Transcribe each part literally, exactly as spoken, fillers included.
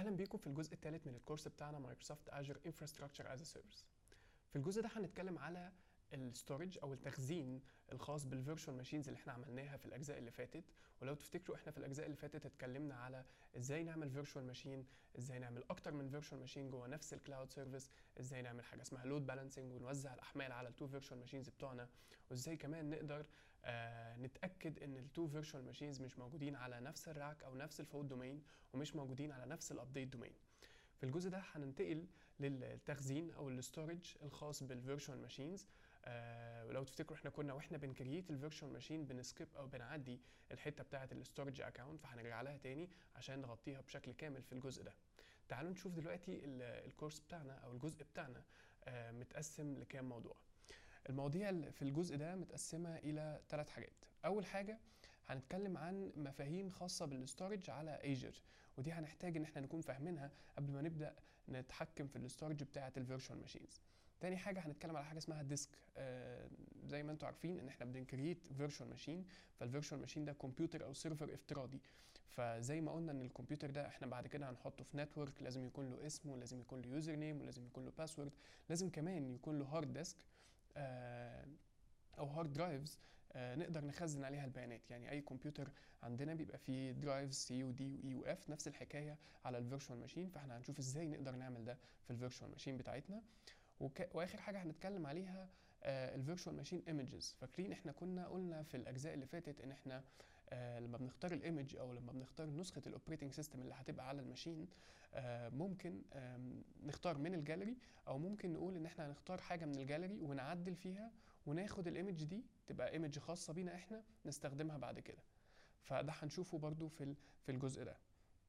اهلا بيكم في الجزء الثالث من الكورس بتاعنا مايكروسوفت اجر انفراستراكشر از سيرفيس. في الجزء ده هنتكلم على الستورج او التخزين الخاص بالفيرتشوال ماشينز اللي احنا عملناها في الاجزاء اللي فاتت. ولو تفتكروا احنا في الاجزاء اللي فاتت اتكلمنا على ازاي نعمل فيرتشوال ماشين، ازاي نعمل اكتر من فيرتشوال ماشين جوه نفس الكلاود سيرفيس، ازاي نعمل حاجه اسمها لود بالانسنج ونوزع الاحمال على التو فيرتشوال ماشينز بتوعنا، وازاي كمان نقدر آه نتاكد ان التو فيرتشوال ماشينز مش موجودين على نفس الراك او نفس الفولد دومين ومش موجودين على نفس الابديت دومين. في الجزء ده هننتقل للتخزين او الستورج الخاص بالفيرتشوال ماشينز. آه ولو تفتكروا احنا كنا واحنا بنكريت الفيرتشوال ماشين بنسكيب او بنعدي الحته بتاعه الستورج اكاونت، فهنرجع لها تاني عشان نغطيها بشكل كامل في الجزء ده. تعالوا نشوف دلوقتي الكورس بتاعنا او الجزء بتاعنا آه متقسم لكام موضوع. المواضيع في الجزء ده متقسمه الى ثلاث حاجات. اول حاجه هنتكلم عن مفاهيم خاصه بالستورج على ايجر، ودي هنحتاج ان احنا نكون فاهمينها قبل ما نبدا نتحكم في الستورج بتاعه الفيرتشوال ماشينز. تاني حاجه هنتكلم على حاجه اسمها ديسك. آه زي ما انتم عارفين ان احنا بنكريت فيرتشوال ماشين، فالفيرتشوال ماشين ده كمبيوتر او سيرفر افتراضي. فزي ما قلنا ان الكمبيوتر ده احنا بعد كده هنحطه في نتورك، لازم يكون له اسم ولازم يكون له يوزر نيم ولازم يكون له باسورد، لازم كمان يكون له هارد ديسك آه او هارد درايفز آه نقدر نخزن عليها البيانات. يعني اي كمبيوتر عندنا بيبقى فيه درايفز سي ودي واي واف، نفس الحكايه على الفيرتشوال ماشين، فاحنا هنشوف ازاي نقدر نعمل ده في الفيرتشوال ماشين بتاعتنا. وك... واخر حاجه هنتكلم عليها الفيرتشوال ماشين ايمجز. فاكرين احنا كنا قلنا في الاجزاء اللي فاتت ان احنا آه لما بنختار الايمج او لما بنختار نسخه الاوبريتنج سيستم اللي هتبقى على الماشين، آه ممكن آه نختار من الجاليري، او ممكن نقول ان احنا هنختار حاجه من الجاليري ونعدل فيها وناخد الايمج دي تبقى ايمج خاصه بينا احنا نستخدمها بعد كده. فده هنشوفه برضو في في الجزء ده.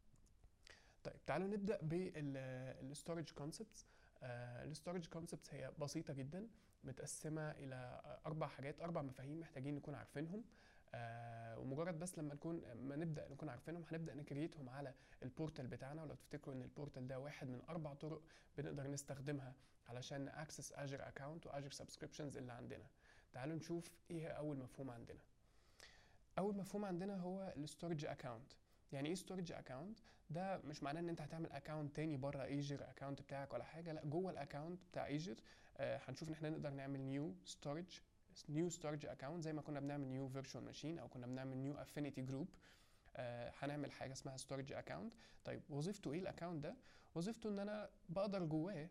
طيب تعالوا نبدا بالستورج كونسبتس. الستورج كونسبتس هي بسيطه جدا، متقسمه الى اربع حاجات، اربع مفاهيم محتاجين نكون عارفينهم. آه ومجرد بس لما نكون ما نبدا نكون عارفينهم هنبدا نكريتهم على البورتال بتاعنا. ولو تفتكروا ان البورتال ده واحد من اربع طرق بنقدر نستخدمها علشان ناكسس اجر اكاونت واجر سبسكريبشنز اللي عندنا. تعالوا نشوف ايه اول مفهوم عندنا. اول مفهوم عندنا هو الستورج اكاونت. يعني ايه ستورج اكاونت؟ ده مش معناه ان انت هتعمل اكاونت تاني بره ايجر اكاونت بتاعك ولا حاجه، لا، جوه الاكاونت بتاع ايجر آه هنشوف ان احنا نقدر نعمل نيو ستورج نيو ستورج اكاونت زي ما كنا بنعمل نيو فيرتشوال ماشين او كنا بنعمل نيو افينيتي جروب. آه هنعمل حاجه اسمها ستورج اكاونت. طيب وظيفته ايه الاكاونت ده؟ وظيفته ان انا بقدر جواه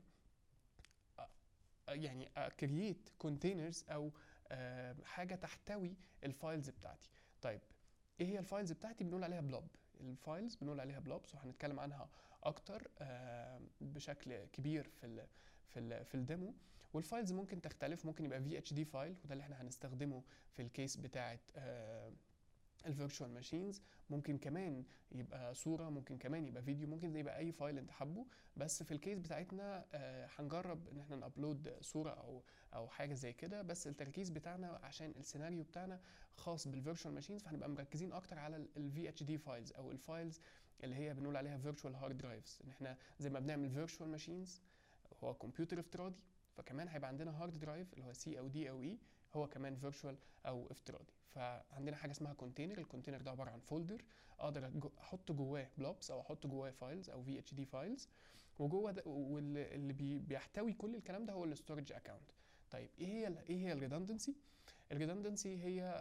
يعني كرييت كونتينرز او آه حاجه تحتوي الفايلز بتاعتي. طيب ايه هي الفايلز بتاعتي؟ بنقول عليها بلوب. الفايلز بنقول عليها بلوبس، وهنتكلم عنها اكتر آه بشكل كبير في ال في ال في الديمو. والفايلز ممكن تختلف، ممكن يبقى في اتش دي فايل وده اللي احنا هنستخدمه في الكيس بتاعه آه الفيرتشوال ماشينز، ممكن كمان يبقى صوره، ممكن كمان يبقى فيديو، ممكن يبقى اي فايل انت حابه. بس في الكيس بتاعتنا آه هنجرب ان احنا نابلود صوره او او حاجه زي كده، بس التركيز بتاعنا عشان السيناريو بتاعنا خاص بالفيرتشوال ماشينز فهنبقى مركزين اكتر على الفي اتش دي فايلز او الفايلز اللي هي بنقول عليها فيرتشوال هارد درايفز. ان احنا زي ما بنعمل فيرتشوال ماشينز هو كمبيوتر افتراضي، فكمان هيبقى عندنا هارد درايف اللي هو سي او دي او اي هو كمان فيرتشوال او افتراضي. فعندنا حاجه اسمها كونتينر. الكونتينر ده عباره عن فولدر اقدر احط جواه بلوبس او احط جواه فايلز او في اتش دي فايلز، وجوه ده واللي بي بيحتوي كل الكلام ده هو الستورج اكاونت. طيب ايه هي ايه هي الريدندنسي؟ الريدندنسي هي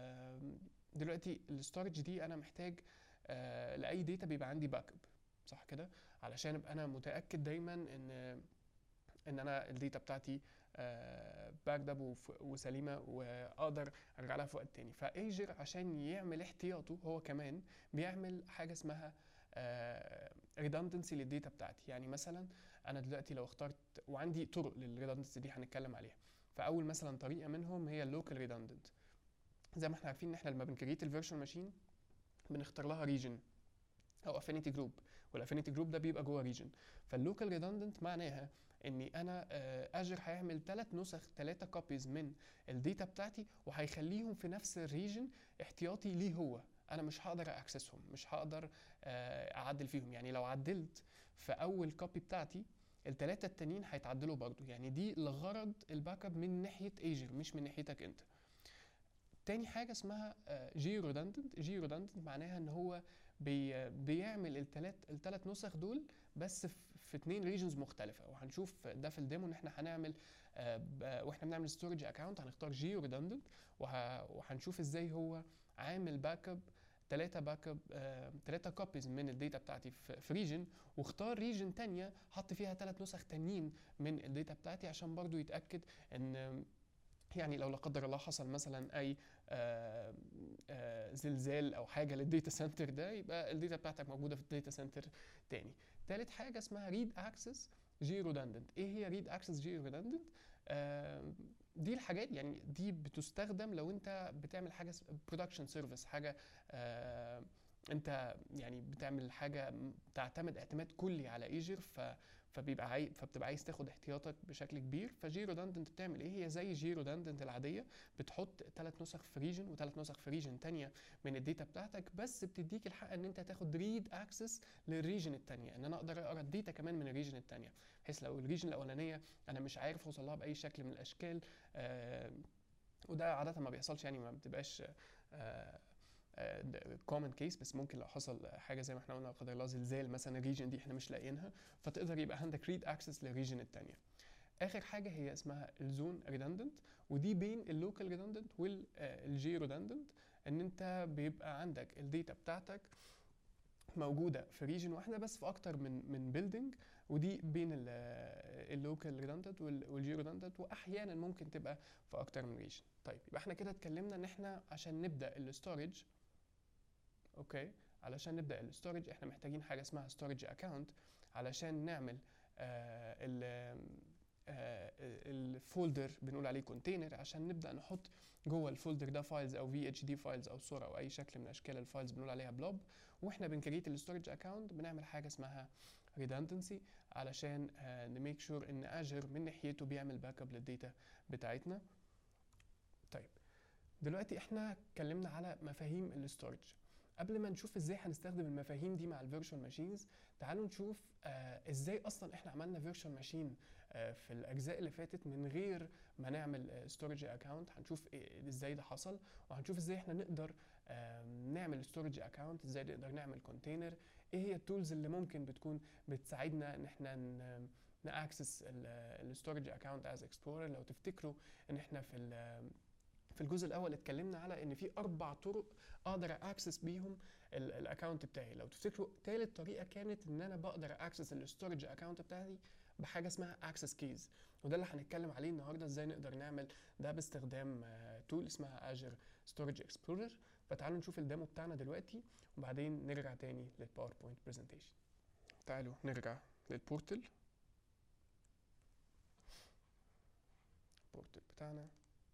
دلوقتي الستورج دي انا محتاج لاي داتا بيبقى عندي باك اب، صح كده؟ علشان ابقى انا متاكد دايما ان ان انا الداتا بتاعتي باكد اب وسليمه واقدر ارجع لها في وقت تاني. فايجر عشان يعمل احتياطه هو كمان بيعمل حاجه اسمها ريدندنسي للداتا بتاعتي. يعني مثلا انا دلوقتي لو اخترت، وعندي طرق للريدندنسي دي هنتكلم عليها. فاول مثلا طريقه منهم هي اللوكال ريدندنت. زي ما احنا عارفين ان احنا لما بنكريت الفيرتشوال ماشين بنختار لها ريجن او افينيتي جروب، والافينيتي جروب ده بيبقى جوه ريجن. فاللوكال ريدندنت معناها اني انا اجر هيعمل ثلاث نسخ، ثلاثه كوبيز من الداتا بتاعتي وهيخليهم في نفس الريجن احتياطي ليه هو. انا مش هقدر اكسسهم، مش هقدر اعدل فيهم. يعني لو عدلت في اول كوبي بتاعتي الثلاثه التانيين هيتعدلوا برضو. يعني دي لغرض الباك اب من ناحيه ايجر مش من ناحيتك انت. تاني حاجه اسمها جيو ريدندنت. جيو ريدندنت معناها ان هو بي بيعمل الثلاث الثلاث نسخ دول بس في في اتنين ريجنز مختلفه، وهنشوف ده في الديمو ان احنا هنعمل آه، ب- واحنا بنعمل ستورج اكونت هنختار جيو ريدندنت، وهنشوف ازاي هو عامل باك اب ثلاثة باك اب ثلاثة كوبيز من الداتا بتاعتي في في ريجن، واختار ريجن تانية حط فيها ثلاث نسخ تانيين من الداتا بتاعتي عشان برضو يتاكد ان يعني لو لا قدر الله حصل مثلا اي آه، آه، زلزال او حاجه للديتا سنتر ده، يبقى الداتا بتاعتك موجوده في الداتا سنتر تاني. تالت حاجه اسمها ريد اكسس جي ريدندنت. ايه هي ريد اكسس جي ريدندنت؟ دي الحاجات يعني دي بتستخدم لو انت بتعمل حاجه برودكشن سيرفيس، حاجه آه، انت يعني بتعمل حاجه تعتمد اعتماد كلي على ايجر، ف فبيبقى عاي... فبتبقى عايز تاخد احتياطك بشكل كبير. فجي ريدندنت بتعمل ايه؟ هي زي جي ريدندنت العاديه، بتحط ثلاث نسخ في ريجن وثلاث نسخ في ريجن تانية من الداتا بتاعتك، بس بتديك الحق ان انت تاخد ريد اكسس للريجن التانية، ان انا اقدر اقرا الداتا كمان من الريجن التانية، بحيث لو الريجن الاولانيه انا مش عارف اوصل لها باي شكل من الاشكال، آه وده عاده ما بيحصلش يعني، ما بتبقاش آه كومن كيس، بس ممكن لو حصل حاجه زي ما احنا قلنا لا قدر الله زلزال مثلا الريجن دي احنا مش لاقيينها، فتقدر يبقى عندك ريد اكسس للريجن الثانيه. اخر حاجه هي اسمها الزون ريدندنت، ودي بين اللوكال ريدندنت والجي ريدندنت، ان انت بيبقى عندك الداتا بتاعتك موجوده في ريجن واحده بس في اكتر من من بيلدينج، ودي بين اللوكال ريدندنت والجي ريدندنت، واحيانا ممكن تبقى في اكتر من ريجن. طيب يبقى احنا كده اتكلمنا ان احنا عشان نبدا الاستورج، اوكي، علشان نبدا الاستورج احنا محتاجين حاجه اسمها ستورج اكاونت علشان نعمل آه ال آه الفولدر بنقول عليه كونتينر، عشان نبدا نحط جوه الفولدر ده فايلز او في اتش دي فايلز او صوره او اي شكل من اشكال الفايلز بنقول عليها بلوب. واحنا بنكريت الستورج اكاونت بنعمل حاجه اسمها redundancy علشان آه نميك شور ان اجر من ناحيته بيعمل باك اب للداتا بتاعتنا. طيب دلوقتي احنا اتكلمنا على مفاهيم الاستورج. قبل ما نشوف ازاي هنستخدم المفاهيم دي مع الفيرتشوال ماشينز، تعالوا نشوف آه ازاي اصلا احنا عملنا فيرتشوال ماشين آه في الاجزاء اللي فاتت من غير ما نعمل ستورج آه اكاونت. هنشوف إيه ازاي ده حصل، وهنشوف ازاي احنا نقدر آه نعمل ستورج اكاونت، ازاي نقدر نعمل كونتينر، ايه هي التولز اللي ممكن بتكون بتساعدنا ان احنا ناكسس الستورج اكاونت از اكسبلورر. لو تفتكروا ان احنا في في الجزء الاول اتكلمنا على ان في اربع طرق اقدر اكسس بيهم الاكونت بتاعي. لو تفتكروا ثالث طريقه كانت ان انا بقدر اكسس الاستورج اكونت بتاعي بحاجه اسمها اكسس كيز، وده اللي هنتكلم عليه النهارده، ازاي نقدر نعمل ده باستخدام تول اسمها اجر ستورج اكسبلورر. فتعالوا نشوف الديمو بتاعنا دلوقتي وبعدين نرجع تاني للباوربوينت برزنتيشن. تعالوا نرجع للبورتل البورتل بتاعنا.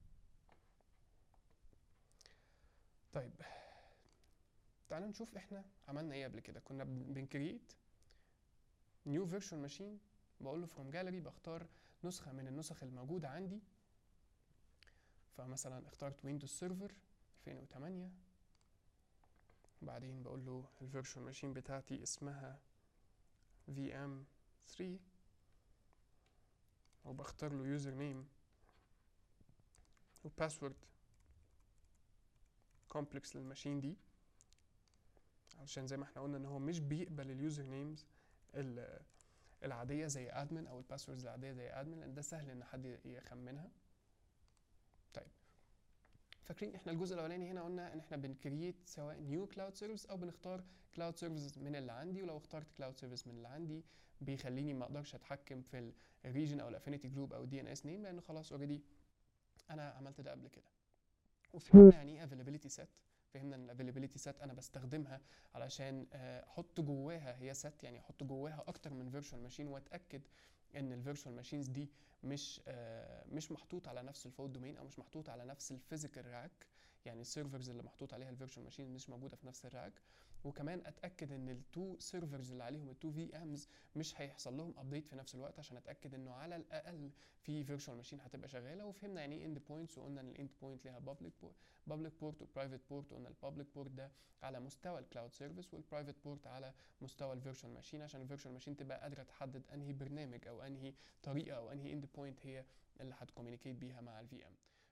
طيب تعالوا نشوف احنا عملنا ايه قبل كده. كنا بنكريت نيو فيرتشوال ماشين، بقول له فروم جاليري، بختار نسخه من النسخ الموجوده عندي، فمثلا اخترت ويندوز سيرفر ألفين وتمانية، بعدين بقول له الفيرتشوال ماشين بتاعتي اسمها في ام ثري، وبختار له يوزر نيم وباسورد كومبلكس للماشين دي، علشان زي ما احنا قلنا ان هو مش بيقبل اليوزر نيمز العاديه زي ادمن او الباسوردز العاديه زي ادمن، لان ده سهل ان حد يخمنها. طيب فاكرين احنا الجزء الاولاني هنا قلنا ان احنا بنكريت سواء نيو كلاود سيرفيس او بنختار كلاود سيرفيس من اللي عندي، ولو اخترت كلاود سيرفيس من اللي عندي بيخليني ما اقدرش اتحكم في الريجن او الافينيتي جروب او دي ان اس نيم، لان خلاص اوريدي انا عملت ده قبل كده. وفهمنا يعني ايه افيلابيلتي سيت، فهمنا ان الافيلابيلتي سيت انا بستخدمها علشان احط جواها، هي سيت يعني احط جواها اكتر من فيرتشوال ماشين، واتاكد ان الفيرتشوال ماشينز دي مش مش محطوط على نفس الفولت دومين او مش محطوط على نفس الفيزيكال راك، يعني السيرفرز اللي محطوط عليها الفيرتشوال ماشين مش موجوده في نفس الراك. وكمان اتاكد ان التو سيرفرز اللي عليهم التو في امز مش هيحصل لهم ابديت في نفس الوقت، عشان اتاكد انه على الاقل في فيرتشوال ماشين هتبقى شغاله. وفهمنا يعني ايه اند بوينتس، وقلنا ان الاند بوينت ليها بابليك بابليك بورت وبرايفت بورت، وقلنا البابليك بورت ده على مستوى الكلاود سيرفيس والبرايفت بورت على مستوى الفيرتشوال ماشين، عشان الفيرتشوال ماشين تبقى قادره تحدد انهي برنامج او انهي طريقه او انهي اند بوينت هي اللي هتكوميونيكيت بيها مع الفي ام.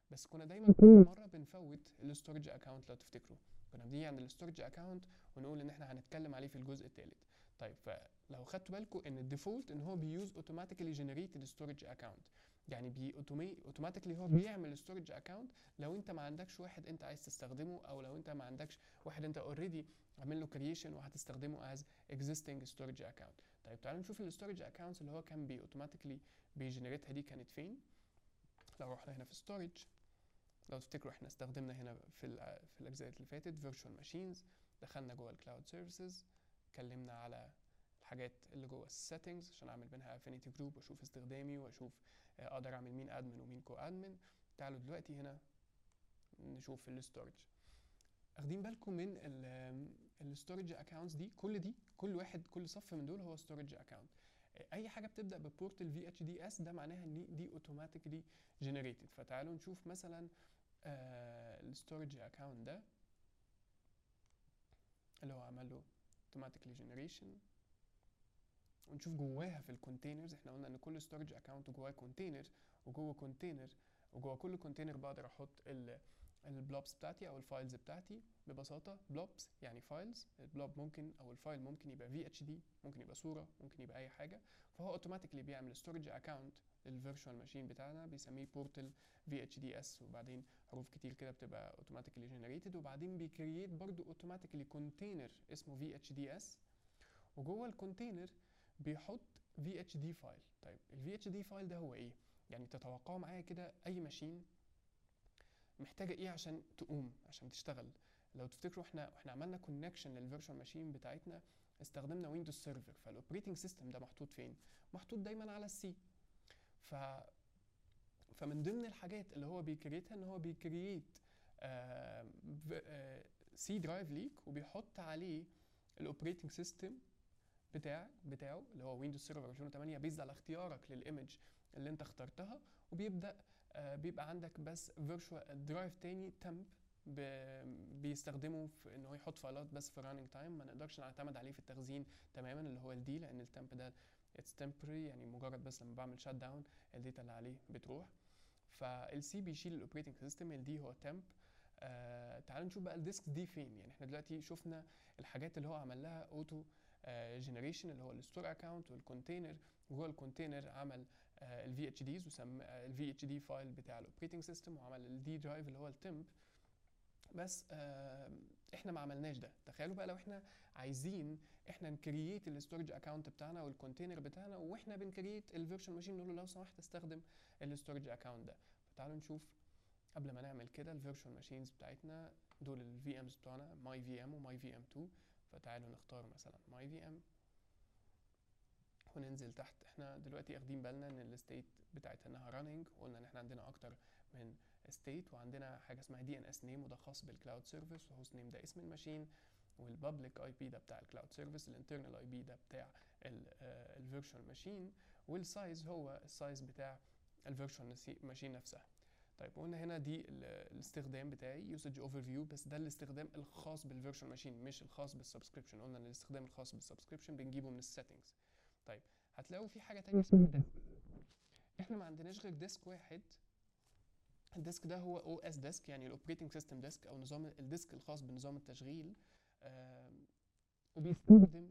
بس كنا دايما كل مره بنفوت الستورج اكاونت. لو تفتكروا كنا بنيجي عند الستورج اكاونت ونقول ان احنا هنتكلم عليه في الجزء الثالث. طيب فلو خدتوا بالكم ان الديفولت ان هو بيوز اوتوماتيكالي جنريتد ستورج اكاونت، يعني بي اوتوماتيكلي هو بيعمل ستورج اكاونت لو انت ما عندكش واحد انت عايز تستخدمه، او لو انت ما عندكش واحد انت اوريدي عامل له كرييشن وهتستخدمه از اكزيستنج ستورج اكاونت. طيب تعالوا نشوف الستورج اكاونتس اللي هو كان بي اوتوماتيكلي بيجنريتها دي كانت فين. لو رحنا هنا في ستورج، لو تفتكروا احنا استخدمنا هنا في في الاجزاء اللي فاتت فيرتشوال ماشينز، دخلنا جوه الكلاود سيرفيسز، اتكلمنا على الحاجات اللي جوه السيتنجز عشان اعمل منها افينيتي جروب واشوف استخدامي واشوف اقدر اعمل مين ادمن ومين كو ادمن. تعالوا دلوقتي هنا نشوف الستورج. اخدين بالكم من الستورج اكاونتس دي، كل دي كل واحد كل صف من دول هو ستورج اكاونت. اي حاجه بتبدا ببورتال في اتش دي اس ده معناها ان دي اوتوماتيكلي جنريتد. فتعالوا نشوف مثلا الستورج اكاونت ده اللي هو عمل له اوتوماتيكلي جنريشن، ونشوف جواها في الكونتينرز. احنا قلنا ان كل ستورج اكاونت جواه كونتينر، وجوه كونتينر وجوه كل كونتينر بقدر احط البلوبس بتاعتي او الفايلز بتاعتي. ببساطه بلوبس يعني فايلز، البلوب ممكن او الفايل ممكن يبقى في اتش دي، ممكن يبقى صوره، ممكن يبقى اي حاجه. فهو اوتوماتيكلي بيعمل ستورج اكاونت للفيرتشوال ماشين بتاعنا بيسميه بورتال في اتش دي اس، وبعدين حروف كتير كده بتبقى اوتوماتيكلي جنريتد، وبعدين بيكرييت برضو اوتوماتيكلي كونتينر اسمه في اتش دي اس، وجوه الكونتينر بيحط في اتش دي فايل. طيب ال في اتش دي فايل ده هو ايه؟ يعني تتوقعوا معايا كده اي ماشين محتاجه ايه عشان تقوم عشان تشتغل؟ لو تفتكروا احنا احنا عملنا كونكشن للفيرتشوال ماشين بتاعتنا استخدمنا ويندوز سيرفر، فالاوبريتنج سيستم ده محطوط فين؟ محطوط دايما على السي. ف فمن ضمن الحاجات اللي هو بيكريتها ان هو بيكريت سي درايف ليك وبيحط عليه الاوبريتنج سيستم بتاع بتاعه اللي هو ويندوز سيرفر ألفين وثمانية بيزد على اختيارك للايمج اللي انت اخترتها، وبيبدا آه بيبقى عندك بس فيرتشوال درايف تاني تمب بيستخدمه في ان هو يحط فايلات بس في راننج تايم، ما نقدرش نعتمد عليه في التخزين تماما اللي هو الدي، لان التمب ده اتس تمبري، يعني مجرد بس لما بعمل شات داون الداتا اللي عليه بتروح. فالسي بيشيل الاوبريتنج سيستم، الدي هو تمب. آه تعالوا نشوف بقى الديسك دي فين. يعني احنا دلوقتي شفنا الحاجات اللي هو عمل لها اوتو جنريشن اللي هو الستور اكاونت والكونتينر، وجوه الكونتينر عمل الفي اتش ديز وسمى الفي اتش دي فايل بتاع الاوبريتنج سيستم، وعمل الدي درايف اللي هو التمب. بس آه احنا ما عملناش ده. تخيلوا بقى لو احنا عايزين احنا نكرييت الستورج اكاونت بتاعنا والكونتينر بتاعنا، واحنا بنكرييت الفيرتشوال ماشين نقول له لو سمحت استخدم الستورج اكاونت ده. فتعالوا نشوف قبل ما نعمل كده الفيرتشوال ماشينز بتاعتنا دول الفي امز بتوعنا ماي في ام وماي في ام اتنين. فتعالوا نختار مثلا ماي في ام وننزل تحت. احنا دلوقتي اخدين بالنا ان الستيت بتاعتها انها راننج، وقلنا ان احنا عندنا اكتر من ستيت، وعندنا حاجه اسمها دي ان اس نيم وده خاص بالكلاود سيرفيس، وهوست نيم ده اسم الماشين، والبابليك اي بي ده بتاع الكلاود سيرفيس، الانترنال اي بي ده بتاع الفيرتشوال ماشين، والسايز هو السايز بتاع الفيرتشوال ماشين نفسها. طيب قلنا هنا دي الاستخدام بتاعي يوسج اوفر فيو، بس ده الاستخدام الخاص بالفيرتشوال ماشين مش الخاص بالسبسكريبشن. قلنا ان الاستخدام الخاص بالسبسكريبشن بنجيبه من السيتنجز. طيب هتلاقوا في حاجه تانية اسمها ديسك. احنا ما عندناش غير ديسك واحد. الديسك ده هو او اس ديسك، يعني الاوبريتنج سيستم ديسك او نظام الديسك الخاص بنظام التشغيل، وبيستخدم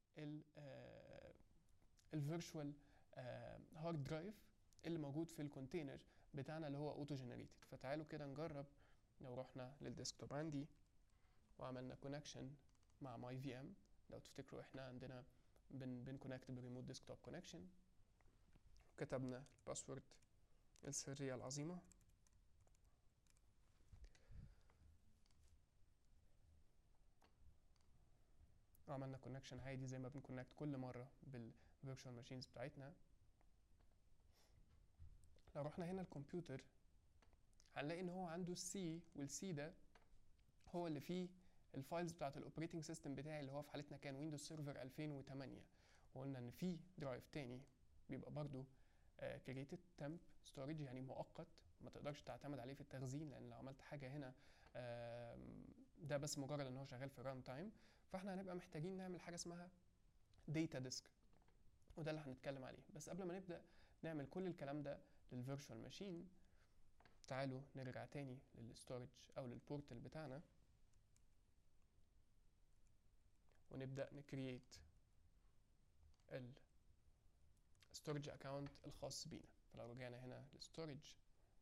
الفيرتشوال هارد درايف اللي موجود في الكونتينر بتاعنا اللي هو اوتو جنريتد. فتعالوا كده نجرب. لو رحنا للديسكتوب عندي وعملنا كونكشن مع ماي في ام، لو تفتكروا احنا عندنا بن بنكونكت بريموت ديسكتوب كونكشن، وكتبنا الباسورد السرية العظيمة، وعملنا كونكشن عادي زي ما بنكونكت كل مرة بالفيرتشوال ماشينز بتاعتنا. لو رحنا هنا الكمبيوتر هنلاقي ان هو عنده السي، والسي ده هو اللي فيه الفايلز بتاعت الاوبريتنج سيستم بتاعي اللي هو في حالتنا كان ويندوز سيرفر ألفين وثمانية. وقلنا ان في درايف تاني بيبقى برضو كريتد تمب ستورج، يعني مؤقت ما تقدرش تعتمد عليه في التخزين، لان لو عملت حاجه هنا ده بس مجرد ان هو شغال في ران تايم. فاحنا هنبقى محتاجين نعمل حاجه اسمها داتا ديسك، وده اللي هنتكلم عليه. بس قبل ما نبدا نعمل كل الكلام ده للفيرتشوال ماشين، فتعالوا نرجع تاني للستورج او للبورتال بتاعنا ونبدأ نكريت الستورج اكاونت الخاص بينا. فلو رجعنا هنا للستورج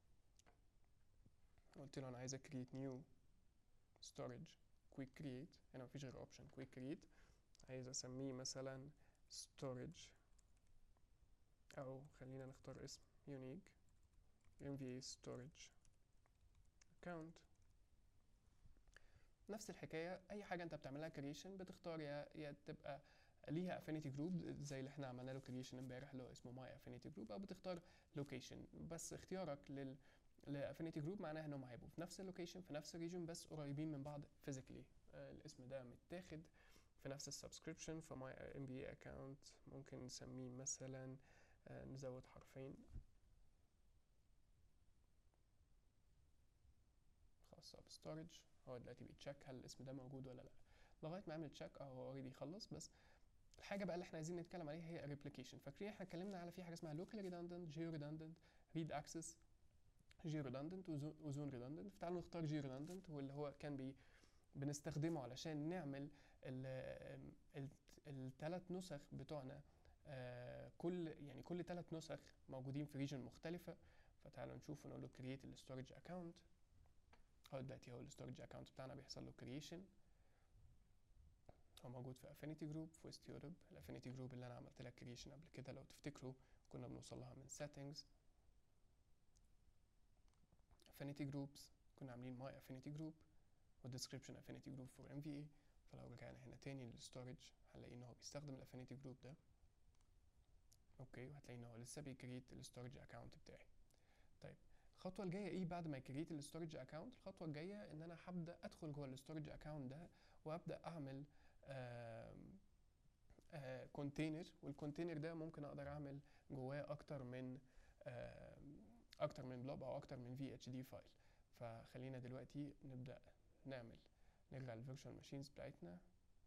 قلت له انا عايز اكريت نيو ستورج كويك كرييت، هنا مفيش غير اوبشن كويك كرييت، عايز اسميه مثلا ستورج او خلينا نختار اسم يونيك ام في storage account. نفس الحكايه، اي حاجه انت بتعملها كريشن بتختار يا يا تبقى ليها افينيتي جروب زي اللي احنا عملنا له كريشن امبارح اللي هو اسمه ماي افينيتي جروب، او بتختار لوكيشن. بس اختيارك لل لافينيتي جروب معناها انهم هيبقوا في نفس اللوكيشن في نفس الريجن بس قريبين من بعض فيزيكلي. آه الاسم ده متاخد في نفس السبسكريبشن. فماي ام بي اكونت ممكن نسميه مثلا آه نزود حرفين خاصة بستورج. هو دلوقتي بيتشيك هل الاسم ده موجود ولا لا. لغايه ما يعمل تشيك اهو اوريدي خلص. بس الحاجه بقى اللي احنا عايزين نتكلم عليها هي ريبليكيشن. فاكرين احنا اتكلمنا على في حاجه اسمها لوكال ريدندنت، جيو ريدندنت، ريد اكسس، جي ريدندنت وزون ريدندنت. فتعالوا نختار جي ريدندنت، واللي هو كان بي بنستخدمه علشان نعمل الثلاث نسخ بتوعنا آه كل يعني كل ثلاث نسخ موجودين في ريجن مختلفه. فتعالوا نشوف ونقول له كرييت الستورج اكونت. هو دلوقتي هو الستورج اكونت بتاعنا بيحصل له كرييشن، هو موجود في افينيتي جروب في ويست يوروب. الافينيتي جروب اللي انا عملت لها كرييشن قبل كده لو تفتكروا كنا بنوصل لها من settings affinity groups، كنا عاملين my affinity group و description affinity group for ام في اي. فلو رجعنا هنا تاني للستورج هنلاقي ان هو بيستخدم الافينيتي جروب ده. اوكي، وهتلاقي ان هو لسه بيكريت الستورج اكونت بتاعي. طيب الخطوه الجايه ايه بعد ما يكريت الستورج اكونت؟ الخطوه الجايه ان انا هبدا ادخل جوه الستورج اكونت ده وابدا اعمل كونتينر. والكونتينر ده ممكن اقدر اعمل جواه اكتر من اكتر من بلوب او اكتر من في اتش دي فايل. فخلينا دلوقتي نبدا نعمل نرجع للفيرتشوال ماشينز بتاعتنا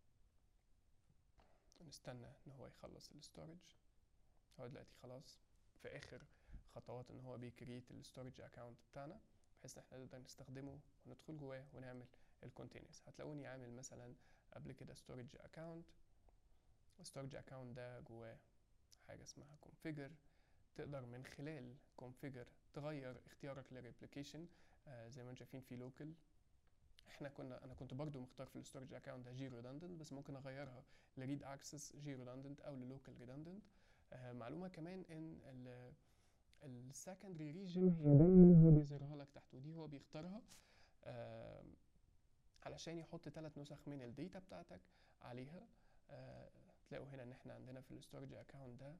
ونستنى ان هو يخلص الستورج. هو دلوقتي خلاص في اخر خطوات ان هو بيكريت الستورج اكونت بتاعنا بحيث ان احنا نقدر نستخدمه وندخل جواه ونعمل الكونتينرز. هتلاقوني عامل مثلا قبل كده ستورج اكونت. الستورج اكونت ده جواه حاجه اسمها configure، تقدر من خلال configure تغير اختيارك للريبليكيشن. آه زي ما انتم شايفين في لوكال، احنا كنا انا كنت برضو مختار في الستورج اكونت ده جي ريدندنت، بس ممكن اغيرها لريد اكسس جي ريدندنت او للوكال ريدندنت. آه معلومه كمان ان ال السكندري ريجن هي دايما هو بيظهرها لك تحت، ودي هو بيختارها آه علشان يحط ثلاث نسخ من الداتا بتاعتك عليها. آه تلاقوا هنا ان احنا عندنا في الستورج اكونت ده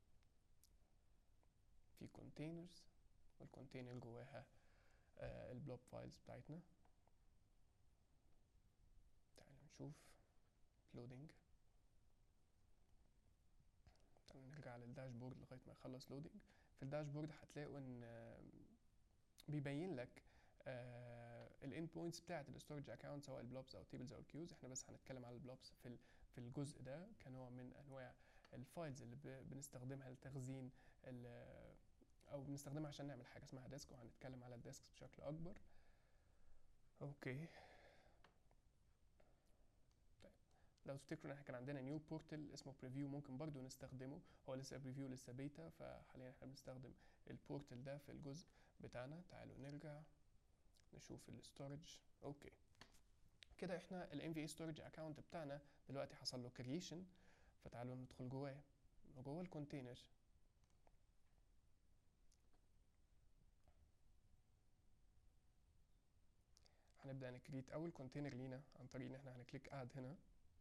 في كونتينرز، والكونتينر جواها آه البلوب فايلز بتاعتنا. تعالوا نشوف لودينج. تعالوا نرجع للداشبورد لغايه ما يخلص لودينج. في الداشبورد هتلاقوا ان آه بيبين لك آه الاند بوينتس بتاعت الستورج اكونت سواء البلوبس او التيبلز او الكيوز. احنا بس هنتكلم على البلوبس في في الجزء ده كنوع من انواع الفايلز اللي بنستخدمها لتخزين او بنستخدمها عشان نعمل حاجه اسمها ديسك، وهنتكلم على الديسك بشكل اكبر. اوكي طيب لو تفتكروا ان احنا كان عندنا نيو بورتال اسمه بريفيو، ممكن برضو نستخدمه. هو لسه بريفيو لسه بيتا، فحاليا احنا بنستخدم البورتال ده في الجزء بتاعنا. تعالوا نرجع نشوف الستورج. اوكي كده احنا ال ام في اي storage account بتاعنا دلوقتي حصل له creation. فتعالوا ندخل جواه جوه الكونتينر. هنبدأ نكريت أول كونتينر لينا عن طريق إن احنا هنكليك اد هنا.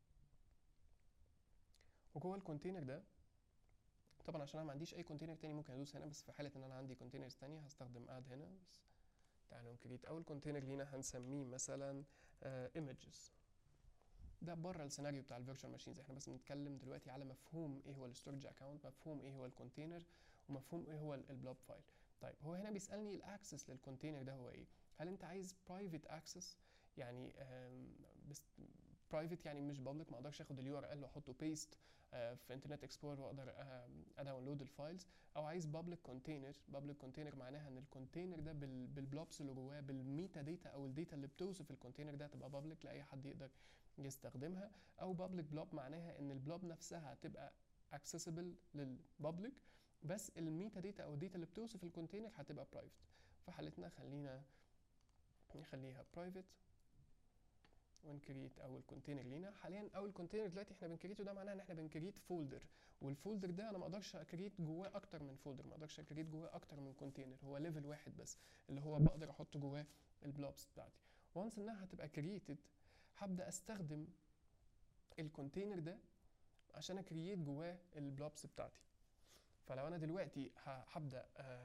وجوه الكونتينر ده طبعا عشان انا ما عنديش اي كونتينر تاني ممكن ادوس هنا، بس في حالة ان انا عندي كونتينرز تانية هستخدم اد هنا بس. تعالوا نكريت أول كونتينر لينا هنسميه مثلا uh, images. ده بره السيناريو بتاع الفيرتشوال ماشينز، احنا بس بنتكلم دلوقتي على مفهوم ايه هو الستورج اكونت، مفهوم ايه هو الكونتينر، ومفهوم ايه هو البلوب فايل. طيب هو هنا بيسالني الاكسس للكونتينر ده هو ايه؟ هل انت عايز برايفت اكسس يعني برايفت يعني مش بابليك، ما اقدرش اخد اليو ار ال واحطه بيست في انترنت اكسبلورر واقدر اداونلود الفايلز. او عايز بابليك كونتينر. بابليك كونتينر معناها ان الكونتينر ده بالبلوبس اللي جواه بالميتا داتا او الداتا اللي بتوصف الكونتينر ده تبقى بابليك لاي حد يقدر يستخدمها. او بابليك بلوب معناها ان البلوب نفسها هتبقى accessible للبابليك، بس الميتا داتا او الداتا اللي بتوصف الكونتينر هتبقى برايفت. في حالتنا خلينا نخليها برايفت ونكريت اول كونتينر لينا. حاليا اول كونتينر دلوقتي احنا بنكريته ده معناه ان احنا بنكريت فولدر، والفولدر ده انا ما اقدرش اكريت جواه اكتر من فولدر، ما اقدرش اكريت جواه اكتر من كونتينر، هو ليفل واحد بس اللي هو بقدر احط جواه البلوبس بتاعتي. وانس انها هتبقى كرييتد هبدا استخدم الكونتينر ده عشان اكرييت جواه البلوبس بتاعتي. فلو انا دلوقتي هبدا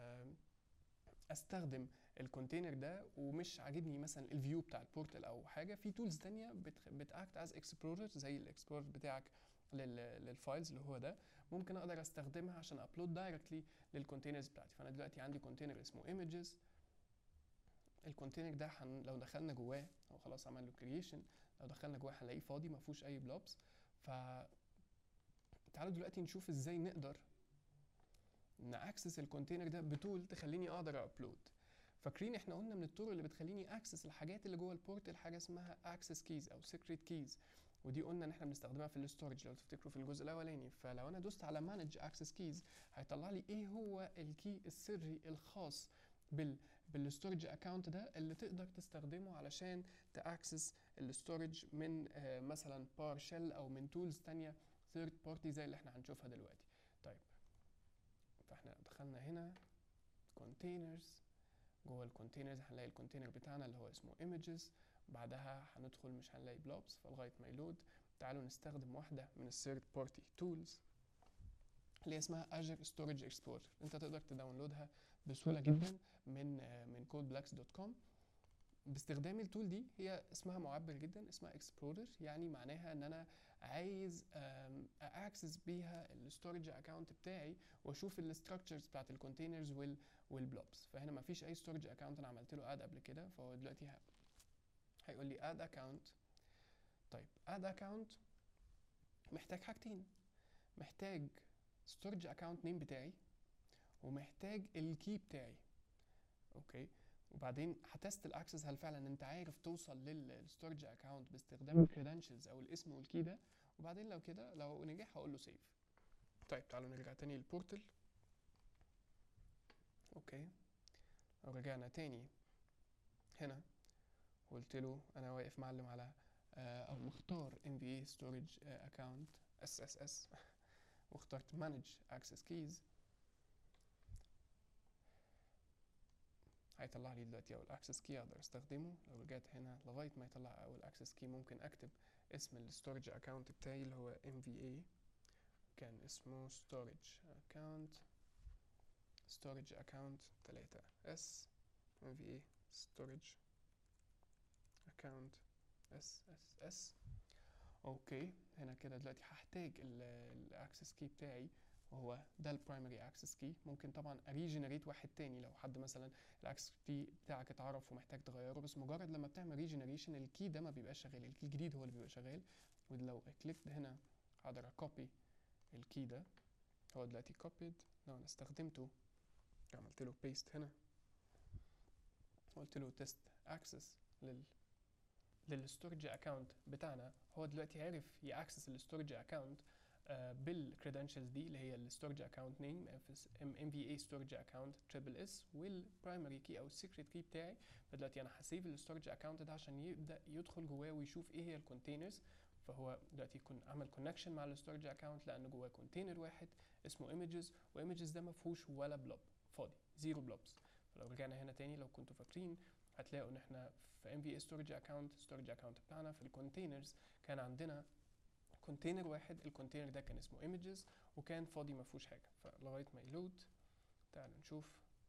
استخدم الكونتينر ده ومش عاجبني مثلا الفيو بتاع البورتال او حاجه، في تولز تانية بتاكت از اكسبلورر زي الاكسبلورر بتاعك للفايلز اللي هو ده، ممكن اقدر استخدمها عشان ابلود دايركتلي للكونتينرز بتاعتي. فانا دلوقتي عندي كونتينر اسمه images. الكونتينر ده حن لو دخلنا جواه هو خلاص عمل له كرييشن، لو دخلنا جواه هنلاقيه فاضي ما فيهوش اي بلوبس. ف تعالوا دلوقتي نشوف ازاي نقدر ناكسس الكونتينر ده بتول تخليني اقدر ابلود. فاكرين احنا قلنا من الطرق اللي بتخليني اكسس الحاجات اللي جوه البورتال حاجه اسمها اكسس كيز او سيكريت كيز، ودي قلنا ان احنا بنستخدمها في الاستورج لو تفتكروا في الجزء الاولاني. فلو انا دوست على مانج اكسس كيز هيطلع لي ايه هو الكي السري الخاص بال بالاستورج اكونت ده اللي تقدر تستخدمه علشان تاكسس الاستورج من آه مثلا بارشل او من تولز تانية ثيرد بارتي زي اللي احنا هنشوفها دلوقتي. طيب فاحنا دخلنا هنا containers، جوه الكونتينرز هنلاقي الكونتينر بتاعنا اللي هو اسمه images، بعدها هندخل مش هنلاقي blobs فلغايه ما يلود. تعالوا نستخدم واحده من الثيرد بارتي تولز اللي اسمها Azure Storage Explorer. انت تقدر تداونلودها بسهوله جدا من من codeblax دوت كوم. باستخدام التول دي هي اسمها معبر جدا، اسمها Explorer، يعني معناها ان انا عايز اكسس بيها الستورج اكونت بتاعي واشوف الستراكشرز بتاعت الكونتينرز وال والبلوبس. فهنا ما فيش اي ستورج اكونت انا عملت له اد قبل كده، فهو دلوقتي هيقول لي اد اكونت. طيب اد اكونت محتاج حاجتين، محتاج ستورج اكونت نيم بتاعي ومحتاج الكي بتاعي. اوكي، وبعدين هتست الاكسس هل فعلا انت عارف توصل للستورج اكونت باستخدام الكريدنشلز او الاسم والكي ده، وبعدين لو كده لو نجح هقول له سيف. طيب تعالوا نرجع تاني للبورتال. اوكي، لو رجعنا تاني هنا قلت له انا واقف معلم على آه او مختار ام في اي storage account اس اس اس واخترت manage access keys، هيطلع لي دلوقتي اول access key اقدر استخدمه. لو رجعت هنا لغايه ما يطلع اول access key ممكن اكتب اسم الستورج account بتاعي اللي هو ام في اي، كان اسمه storage account storage account ثلاثة اس ام في اي storage account اس اس اس. اوكي، هنا كده دلوقتي هحتاج الاكسس كي بتاعي وهو ده البرايمري اكسس كي. ممكن طبعا اريجنريت واحد تاني لو حد مثلا الاكسس كي بتاعك اتعرف ومحتاج تغيره، بس مجرد لما بتعمل ريجنريشن الكي ده ما بيبقاش شغال، الكي الجديد هو اللي بيبقى شغال. ولو كليكت هنا اقدر اكوبي الكي ده، هو دلوقتي كوبيد. لو انا استخدمته عملت له بيست هنا قلت له تيست اكسس لل للستورج اكونت بتاعنا، هو دلوقتي عارف ياكسس الستورج اكونت بالكريدنشلز دي اللي هي الستورج اكونت نيم ام في اي ستورج اكونت تريبل اس والبرايمري كي او السيكريت كي بتاعي. فدلوقتي انا هسيف الستورج اكونت ده عشان يبدا يدخل جواه ويشوف ايه هي الكونتينرز. فهو دلوقتي يكون عمل كونكشن مع الستورج اكونت لان جواه كونتينر واحد اسمه images، وايمجز ده ما فيهوش ولا بلوب، فاضي، زيرو بلوبس. فلو رجعنا هنا تاني لو كنتوا فاكرين هتلاقوا ان احنا في ام في اي ستورج اكونت ستورج اكونت بتاعنا في الكونتينرز كان عندنا كونتينر واحد، الكونتينر ده كان اسمه images وكان فاضي ما فيهوش حاجه. فلغايه ما يلود تعالوا نشوف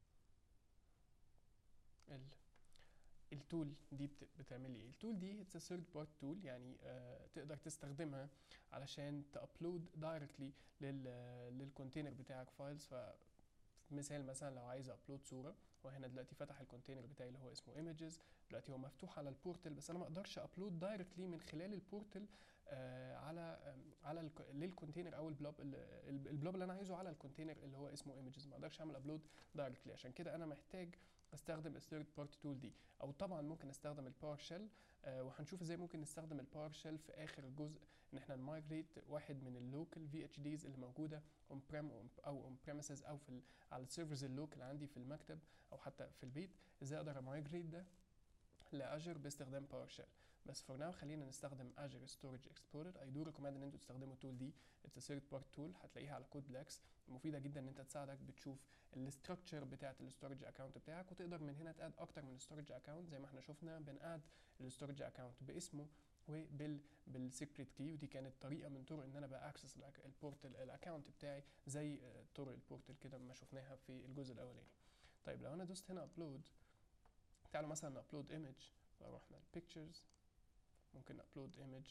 ال التول دي بتعمل لي ايه. التول دي اتس ثيرد بارت تول، يعني آه تقدر تستخدمها علشان تابلود دايركتلي لل للكونتينر بتاعك فايلز. ف مثال مثلا لو عايز ابلود صوره، وهنا دلوقتي فتح الكونتينر بتاعي اللي هو اسمه images، دلوقتي هو مفتوح على البورتل، بس انا ما اقدرش ابلود دايركتلي من خلال البورتل آه على آم، على الك- للكونتينر او البلوب ال- ال- البلوب اللي انا عايزه على الكونتينر اللي هو اسمه images، ما اقدرش اعمل ابلود دايركتلي. عشان كده انا محتاج استخدم الثيرد بارتي تول دي، او طبعا ممكن استخدم الباور شيل. آه وهنشوف ازاي ممكن نستخدم الباور شيل في اخر جزء، ان احنا نمايجريت واحد من اللوكال في اتش ديز اللي موجوده اون بريم او اون بريمسز او في ال على السيرفرز اللوكال عندي في المكتب او حتى في البيت، ازاي اقدر امايجريت ده لاجر باستخدام باور شيل. بس فور ناو خلينا نستخدم اجر ستورج اكسبلورر. اي دو ريكومند ان انتوا تستخدموا التول دي، اتس ثيرد بارت تول، هتلاقيها على كود بلاكس، مفيده جدا ان انت تساعدك بتشوف الاستراكشر بتاعه الاستورج اكونت بتاعك، وتقدر من هنا تاد اكتر من ستورج اكونت. زي ما احنا شفنا بناد الاستورج اكونت باسمه وبال بالسيكريت كي، ودي كانت طريقه من طرق ان انا باكسس البورتال الاكونت بتاعي زي آه، طرق البورتال كده ما شفناها في الجزء الاولاني. طيب لو انا دوست هنا ابلود، تعالوا مثلا ابلود ايمج، لو رحنا البيكتشرز ممكن ابلود ايمج.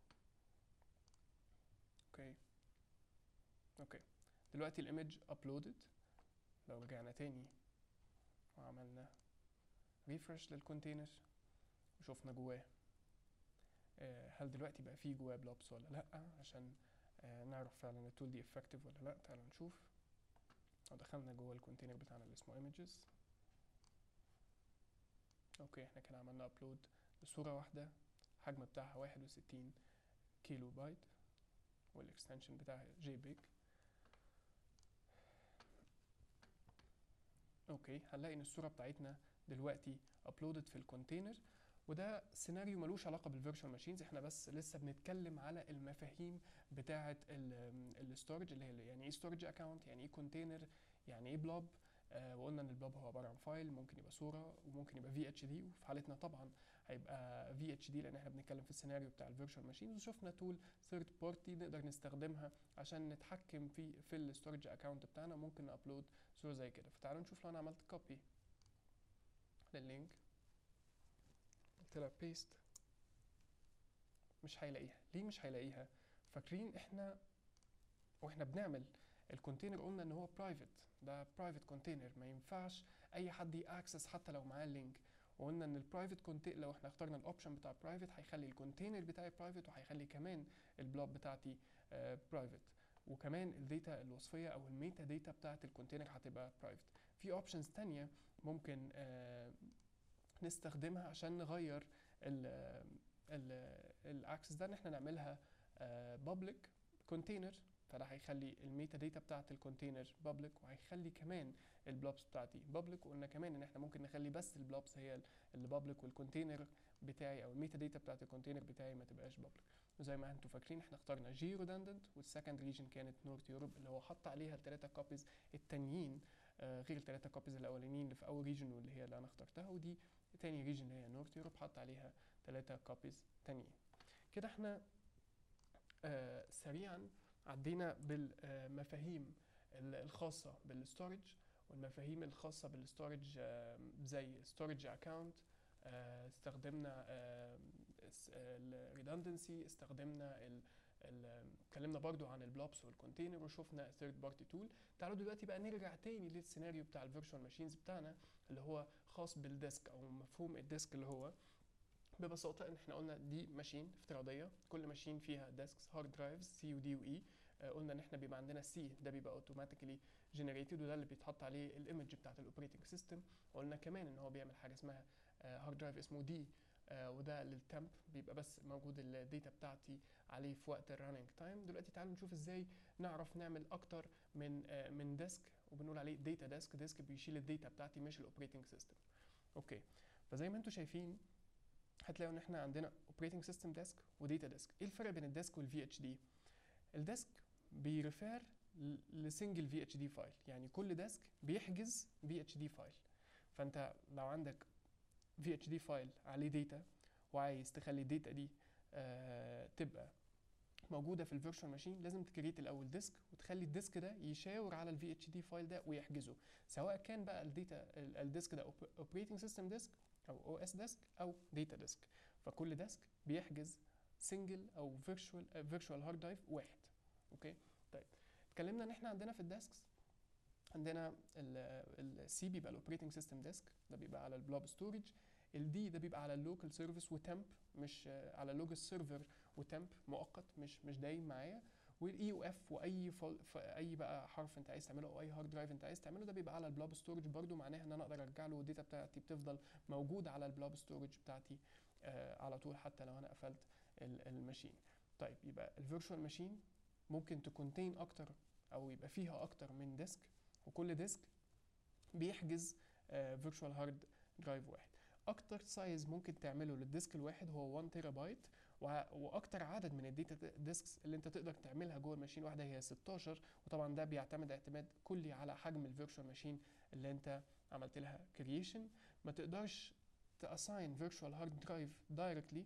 اوكي اوكي دلوقتي الايمج ابلودد. لو رجعنا تاني وعملنا ريفرش للكونتينر وشوفنا جواه، آه، هل دلوقتي بقى فيه جواه بلوبس ولا لا، عشان آه، نعرف فعلا التول دي افكتيف ولا لا. تعالوا نشوف. لو دخلنا جوه الكونتينر بتاعنا اللي اسمه images، اوكي احنا كده عملنا ابلود لصورة واحدة، الحجم بتاعها واحد وستين كيلو بايت، والاكستنشن بتاعها جي بيج. اوكي هنلاقي ان الصورة بتاعتنا دلوقتي ابلودد في الكونتينر، وده سيناريو ملوش علاقة بالفيرتشوال ماشينز، احنا بس لسه بنتكلم على المفاهيم بتاعة الستورج، اللي هي يعني ايه ستورج اكونت، يعني ايه كونتينر، يعني ايه بلوب. آه وقلنا ان البلوب هو عبارة عن فايل، ممكن يبقى صورة وممكن يبقى في اتش دي، وفي حالتنا طبعا هيبقى في اتش دي لان احنا بنتكلم في السيناريو بتاع الفيرتشوال ماشينز. وشفنا تول ثيرد بارتي نقدر نستخدمها عشان نتحكم في في الستورج اكونت بتاعنا، ممكن نابلود صورة زي كده. فتعالوا نشوف لو انا عملت كوبي لللينك قلت لها بيست، مش هيلاقيها. ليه مش هيلاقيها؟ فاكرين احنا واحنا بنعمل الكونتينر قلنا ان هو برايفت، ده برايفت كونتينر ما ينفعش اي حد ياكسس حتى لو معاه اللينك. وقلنا ان البرايفت كونتينر لو احنا اخترنا الاوبشن بتاع برايفت هيخلي الكونتينر بتاعي برايفت، وهيخلي كمان البلوب بتاعتي برايفت، وكمان الداتا الوصفيه او الميتا داتا بتاعت الكونتينر هتبقى برايفت. في اوبشنز تانية ممكن آه نستخدمها عشان نغير الاكسس ده، ان احنا نعملها بابليك كونتينر، فده هيخلي الميتا داتا بتاعت الكونتينر بابليك، وهيخلي كمان البلوبس بتاعتي بابليك. وقلنا كمان ان احنا ممكن نخلي بس البلوبس هي اللي بابليك، والكونتينر بتاعي او الميتا داتا بتاعت الكونتينر بتاعي ما تبقاش بابليك. وزي ما انتم فاكرين احنا اخترنا جي ريدندنت، والسكند ريجن كانت نورث يوروب، اللي هو حط عليها الثلاثه كوبيز التانيين آه غير الثلاثه كوبيز الاولانيين اللي في اول ريجن واللي هي اللي انا اخترتها، ودي تاني ريجن اللي هي نورث يوروب حط عليها ثلاثه كوبيز تانيين. كده احنا آه سريعا عدينا بالمفاهيم الخاصة بالستورج، والمفاهيم الخاصة بالستورج آه زي ستورج اكاونت، آه استخدمنا الريدندنسي، استخدمنا ال اتكلمنا برضو عن البلوبس والكونتينر، وشفنا ثيرد بارتي تول. تعالوا دلوقتي بقى نرجع تاني للسيناريو بتاع الفيرتشوال ماشينز بتاعنا اللي هو خاص بالديسك او مفهوم الديسك، اللي هو ببساطه ان احنا قلنا دي ماشين افتراضيه، كل ماشين فيها ديسكس هارد درايفز سي ودي واي. قلنا ان احنا بيبقى عندنا سي ده بيبقى اوتوماتيكلي جنريتد، وده اللي بيتحط عليه الايمج بتاعت الاوبريتنج سيستم. وقلنا كمان ان هو بيعمل حاجه اسمها هارد درايف اسمه دي، وده للتمب بيبقى بس موجود الداتا بتاعتي عليه في وقت الرننج تايم. دلوقتي تعالوا نشوف ازاي نعرف نعمل اكتر من من ديسك، وبنقول عليه داتا ديسك. ديسك بيشيل الداتا بتاعتي مش الاوبريتنج سيستم. اوكي فزي ما انتم شايفين هتلاقوا ان احنا عندنا اوبريتنج سيستم ديسك وداتا ديسك. ايه الفرق بين الديسك والفي اتش دي؟ الديسك بيريفير لسنجل في اتش دي فايل، يعني كل ديسك بيحجز في اتش دي فايل. فانت لو عندك في اتش دي فايل عليه داتا وعايز تخلي الداتا دي آه تبقى موجوده في الفيرتشوال ماشين، لازم تكريت الاول ديسك وتخلي الديسك ده يشاور على الفي اتش دي فايل ده ويحجزه، سواء كان بقى الداتا الديسك ده اوبريتنج سيستم ديسك او او اس ديسك او داتا ديسك. فكل ديسك بيحجز سنجل او فيرتشوال فيرتشوال هارد درايف واحد. اوكي طيب اتكلمنا ان احنا عندنا في الديسكس عندنا السي بيبقى الاوبريتنج سيستم ديسك، ده بيبقى على البلوب ستورج. الدي ده بيبقى على اللوكال سيرفيس وتمب، مش على لوكال سيرفر وتمب مؤقت، مش مش دايم معايا. والاي او اف واي فول اي بقى حرف انت عايز تعمله او اي هارد درايف انت عايز تعمله، ده بيبقى على البلوب ستورج برده، معناها ان انا اقدر ارجع له الداتا بتاعتي بتفضل موجوده على البلوب ستورج بتاعتي آه على طول حتى لو انا قفلت الماشين. طيب يبقى الفيرتشوال ماشين ممكن تكونتين اكتر او يبقى فيها اكتر من ديسك، وكل ديسك بيحجز فيرتشوال هارد درايف واحد. اكتر سايز ممكن تعمله للديسك الواحد هو واحد تيرا بايت، واكتر عدد من الداتا ديسكس اللي انت تقدر تعملها جوه الماشين واحده هي ستاشر، وطبعا ده بيعتمد اعتماد كلي على حجم الفيرتشوال ماشين اللي انت عملت لها كرييشن. ما تقدرش تاساين فيرتشوال هارد درايف دايركتلي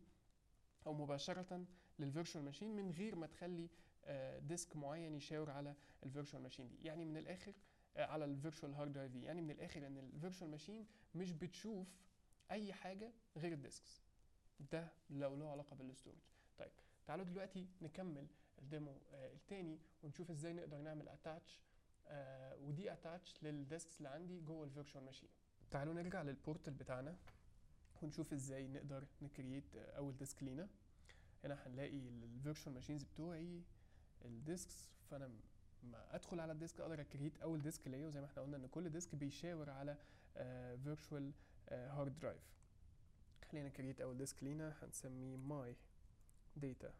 او مباشره للفيرتشوال ماشين من غير ما تخلي ديسك معين يشاور على الفيرتشوال ماشين دي. يعني من الاخر على الفيرتشوال هارد درايف دي، يعني من الاخر ان الفيرتشوال ماشين مش بتشوف اي حاجه غير الديسكس، ده لو له علاقه بالستورج. طيب تعالوا دلوقتي نكمل الديمو آه التاني ونشوف ازاي نقدر نعمل اتاتش آه ودي اتاتش للديسكس اللي عندي جوه الفيرتشوال ماشين. تعالوا نرجع للبورتال بتاعنا ونشوف ازاي نقدر نكريت آه اول ديسك لينا. هنا هنلاقي الفيرتشوال ماشينز بتوعي الديسكس، فانا ما ادخل على الديسك اقدر اكريت اول ديسك ليا، وزي ما احنا قلنا ان كل ديسك بيشاور على فيرتشوال هارد درايف. خلينا نكريت اول ديسك لينا هنسميه ماي داتا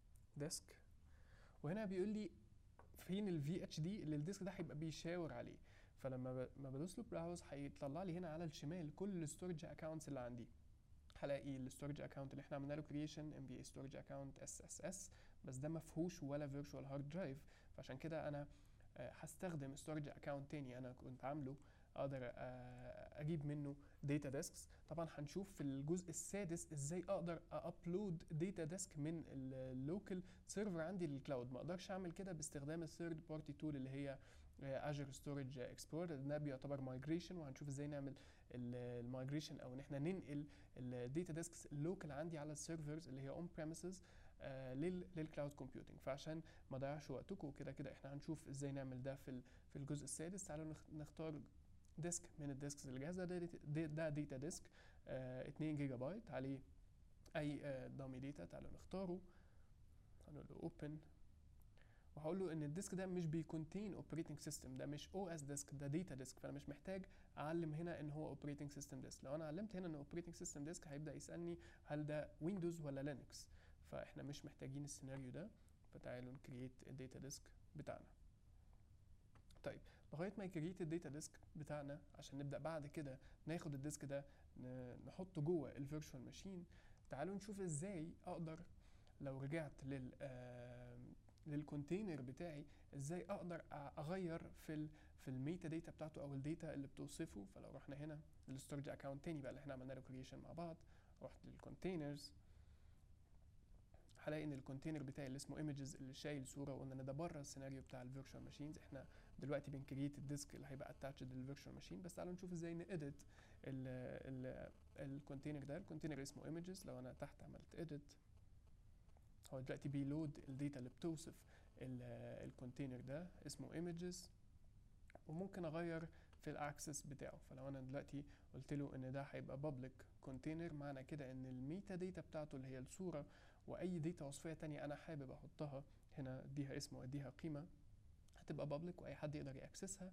ديسك، وهنا بيقول لي فين الفي اتش دي اللي الديسك ده هيبقى بيشاور عليه. فلما ما بدوس له براوز هيطلع لي هنا على الشمال كل الستورج اكونتس اللي عندي. هلاقي الستورج اكونت اللي احنا عملنا له كرييشن ام في اي ستورج اكونت اس اس اس، بس ده ما فيهوش ولا فيرتشوال هارد درايف، فعشان كده انا هستخدم ستورج اكونت تاني انا كنت عامله اقدر اجيب منه داتا ديسكس. طبعا هنشوف في الجزء السادس ازاي اقدر ابلود داتا ديسك من اللوكال سيرفر عندي للكلاود. ما اقدرش اعمل كده باستخدام الثيرد بارتي تول اللي هي Azure Storage Explorer، ده بيعتبر مايجريشن، وهنشوف ازاي نعمل المايجريشن او ان احنا ننقل الداتا ديسكس اللوكال عندي على السيرفرز اللي هي اون بريميسز للكلاود كومبيوتنج. فعشان ما اضيعش وقتكم كده كده احنا هنشوف ازاي نعمل ده في في الجزء السادس. تعالوا نختار ديسك من الديسكس اللي جاهزه. ده ده داتا ديسك اتنين جيجا بايت عليه اي دامي داتا. تعالوا نختاره، هنقول له اوبن، وهقول له ان الديسك ده مش بيكونتين اوبريتنج سيستم، ده مش او اس ديسك، ده داتا ديسك، فانا مش محتاج اعلم هنا ان هو اوبريتنج سيستم ديسك. لو انا علمت هنا ان اوبريتنج سيستم ديسك هيبدا يسالني هل ده ويندوز ولا لينكس، فاحنا مش محتاجين السيناريو ده. فتعالوا نكريت الداتا ديسك بتاعنا. طيب لغايه ما يكريت الداتا ديسك بتاعنا عشان نبدا بعد كده ناخد الديسك ده نحطه جوه الفيرتشوال ماشين. تعالوا نشوف ازاي اقدر لو رجعت لل آه للكونتينر بتاعي ازاي اقدر اغير في ال في الميتا داتا بتاعته او الداتا اللي بتوصفه. فلو رحنا هنا للستورج اكونت تاني بقى اللي احنا عملنا له كرييشن مع بعض، رحت للكونتينرز، هلاقي ان الكونتينر بتاعي اللي اسمه ايمجز اللي شايل صوره، وقلنا ان ده بره السيناريو بتاع الفيرتشوال ماشينز. احنا دلوقتي بنكريت الديسك اللي هيبقى اتاتشد للفيرتشوال ماشين. بس تعالوا نشوف ازاي ناديت الكونتينر ده. الكونتينر اسمه ايمجز، لو انا تحت عملت اديت هو دلوقتي بيلود الداتا اللي بتوصف الكونتينر ده اسمه images، وممكن اغير في الاكسس بتاعه. فلو انا دلوقتي قلت له ان ده هيبقى public container، معنى كده ان الميتا داتا بتاعته اللي هي الصورة واي داتا وصفية تانية انا حابب احطها هنا اديها اسم واديها قيمة هتبقى public واي حد يقدر ياكسسها.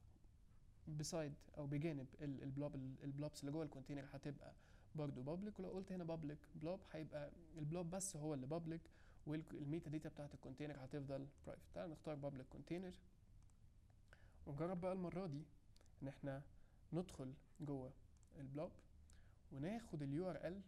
بسايد او بجانب البلوب البلوبس اللي جوه الكونتينر هتبقى برضه بابليك، ولو قلت هنا بابليك بلوب هيبقى البلوب بس هو اللي بابليك والميتا داتا بتاعت الكونتينر هتفضل برايفت. تعالوا نختار بابليك كونتينر ونجرب بقى المره دي ان احنا ندخل جوه البلوب وناخد اليو ار ال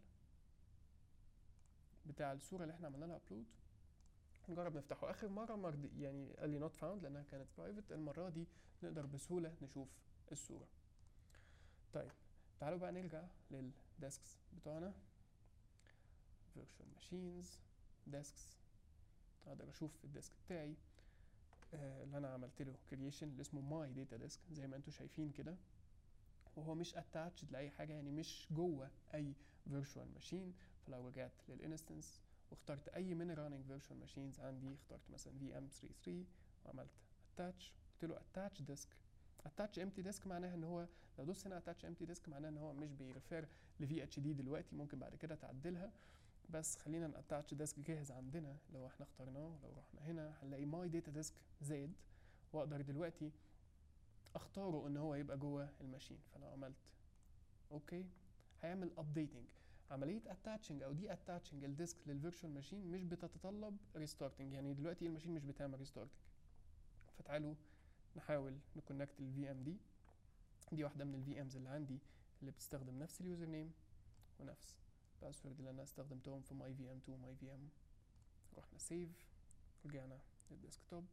بتاع الصوره اللي احنا عملنا لها ابلود نجرب نفتحه. اخر مره مرضي يعني قال لي نوت فاوند لانها كانت برايفت، المره دي نقدر بسهوله نشوف الصوره. طيب تعالوا بقى نرجع للديسكس بتوعنا virtual machines desks. اقدر اشوف الديسك بتاعي آه اللي انا عملت له creation اللي اسمه my data disk زي ما انتم شايفين كده، وهو مش attached لاي حاجه، يعني مش جوه اي virtual machine. فلو رجعت للانستنس واخترت اي من running virtual machines عندي، اخترت مثلا في ام ثلاثة وثلاثين وعملت attach، قلت له attach disk، attach empty disk معناها ان هو لو دوست هنا attach empty disk معناها ان هو مش بيرفير ل في اتش دي دلوقتي، ممكن بعد كده تعدلها، بس خلينا ن attach disk جاهز عندنا. لو احنا اخترناه لو رحنا هنا هنلاقي my data disk زاد، واقدر دلوقتي اختاره ان هو يبقى جوه الماشين. فلو عملت اوكي هيعمل updating. عملية attaching او دي attaching الديسك للفيرتشوال ماشين مش بتتطلب restarting، يعني دلوقتي الماشين مش بتعمل restarting. فتعالوا نحاول نكونكت ال في ام دي. دي واحدة من ال في امز اللي عندي اللي بتستخدم نفس اليوزر نيم ونفس الباسورد اللي انا استخدمتهم في ماي في ام تو ماي في ام. رحنا سيف، رجعنا للديسكتوب.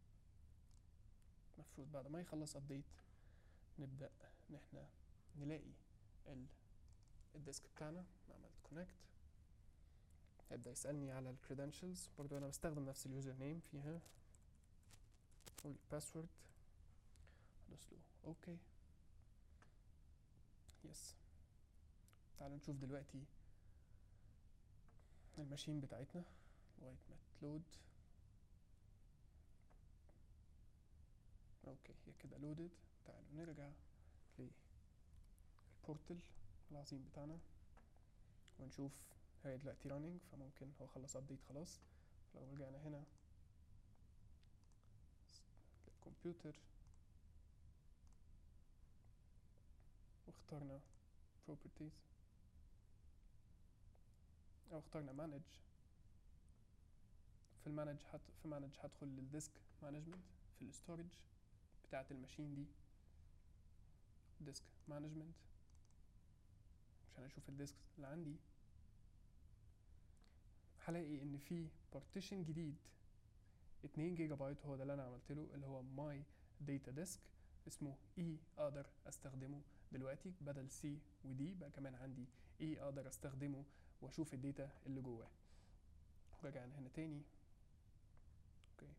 المفروض بعد ما يخلص ابديت نبدأ ان احنا نلاقي ال الديسك بتاعنا. عملت كونكت، هيبدأ يسألني على الكريدنشلز، برضو انا بستخدم نفس اليوزر نيم فيها والباسورد. ادوس له اوكي يس. تعالوا نشوف دلوقتي الماشين بتاعتنا لغاية ما تلود. اوكي هي كده لودد. تعالوا نرجع للبورتل العظيم بتاعنا ونشوف هي دلوقتي رانينج، فممكن هو خلص ابديت خلاص. لو رجعنا هنا للكمبيوتر واخترنا properties او اخترنا manage، في المانج هت في مانج هدخل للديسك مانجمنت في الاستورج بتاعة الماشين دي، ديسك مانجمنت عشان اشوف الديسك اللي عندي. هلاقي ان في بارتيشن جديد اتنين جيجا بايت، هو ده اللي انا عملت له، اللي هو ماي داتا ديسك، اسمه اي اقدر استخدمه دلوقتي بدل سي ودي، بقى كمان عندي اي اقدر استخدمه واشوف الداتا اللي جواه. رجعنا هنا تاني اوكي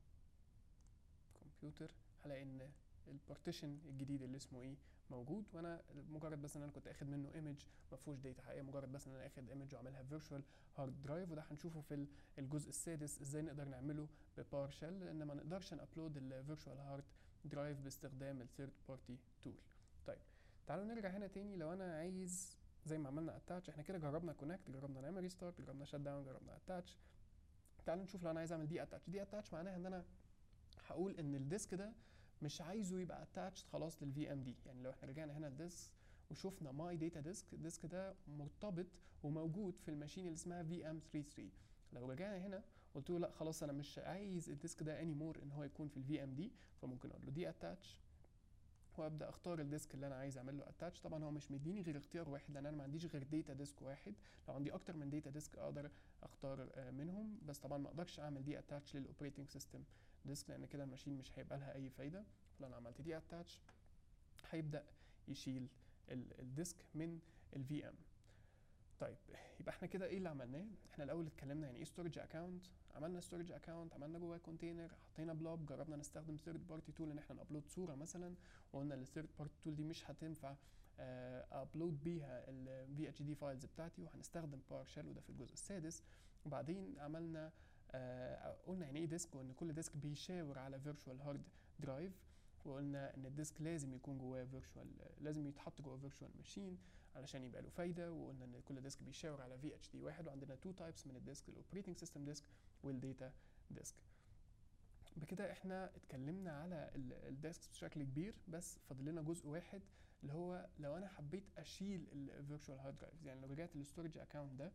كمبيوتر، هلاقي ان البارتيشن الجديد اللي اسمه ايه موجود، وانا مجرد بس ان انا كنت اخد منه ايمج ما فيهوش داتا حقيقيه، مجرد بس ان انا اخد ايمج واعملها فيرتشوال هارد درايف. وده هنشوفه في الجزء السادس ازاي نقدر نعمله بباور شيل، لان ما نقدرش نابلود الفيرتشوال هارد درايف باستخدام الثيرد بارتي تول. طيب تعالوا نرجع هنا تاني. لو انا عايز زي ما عملنا اتاتش، احنا كده جربنا كونكت، جربنا نعمل ريستارت، جربنا شت داون، جربنا اتاتش. تعالوا نشوف لو انا عايز اعمل دي اتاتش. دي اتاتش معناها ان انا هقول ان الديسك ده مش عايزه يبقى اتاتشد خلاص للفي ام دي. يعني لو احنا رجعنا هنا للديسك وشوفنا ماي داتا ديسك، الديسك ده مرتبط وموجود في الماشين اللي اسمها في ام ثلاثة وثلاثين. لو رجعنا هنا قلت له لا خلاص انا مش عايز الديسك ده اني مور ان هو يكون في الفي ام دي، فممكن اقول له دي اتاتش وابدا اختار الديسك اللي انا عايز اعمل له اتاتش. طبعا هو مش مديني غير اختيار واحد لان انا ما عنديش غير داتا ديسك واحد، لو عندي اكتر من داتا ديسك اقدر اختار منهم، بس طبعا ما اقدرش اعمل دي اتاتش للاوبريتنج سيستم ديسك لان كده الماشين مش هيبقى لها اي فايده. فلو انا عملت دي اتاتش هيبدا يشيل الديسك من الفي ام. طيب يبقى احنا كده ايه اللي عملناه؟ احنا الاول اتكلمنا يعني ايه ستورج اكاونت، عملنا ستورج اكاونت، عملنا جواه كونتينر، حطينا بلوب، جربنا نستخدم ثيرد بارتي تول ان احنا نابلود صوره مثلا، وقلنا الثيرد بارتي تول دي مش هتنفع ابلود بيها الفي اتش دي فايلز بتاعتي، وهنستخدم باور شيل، وده في الجزء السادس. وبعدين عملنا آه قلنا يعني ايه ديسك، وان كل ديسك بيشاور على فيرتشوال هارد درايف، وقلنا ان الديسك لازم يكون جواه فيرتشوال، لازم يتحط جوه فيرتشوال ماشين علشان يبقى له فايده، وقلنا ان كل ديسك بيشاور على في اتش دي واحد، وعندنا تو تايبس من الديسك، الاوبريتنج سيستم ديسك والداتا ديسك. بكده احنا اتكلمنا على الديسك بشكل كبير، بس فاضل لنا جزء واحد اللي هو لو انا حبيت اشيل الفيرتشوال هارد درايفز. يعني لو رجعت للستورج اكاونت ده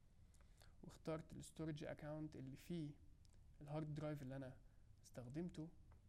واخترت الستورج اكاونت اللي فيه الهارد درايف اللي انا استخدمته،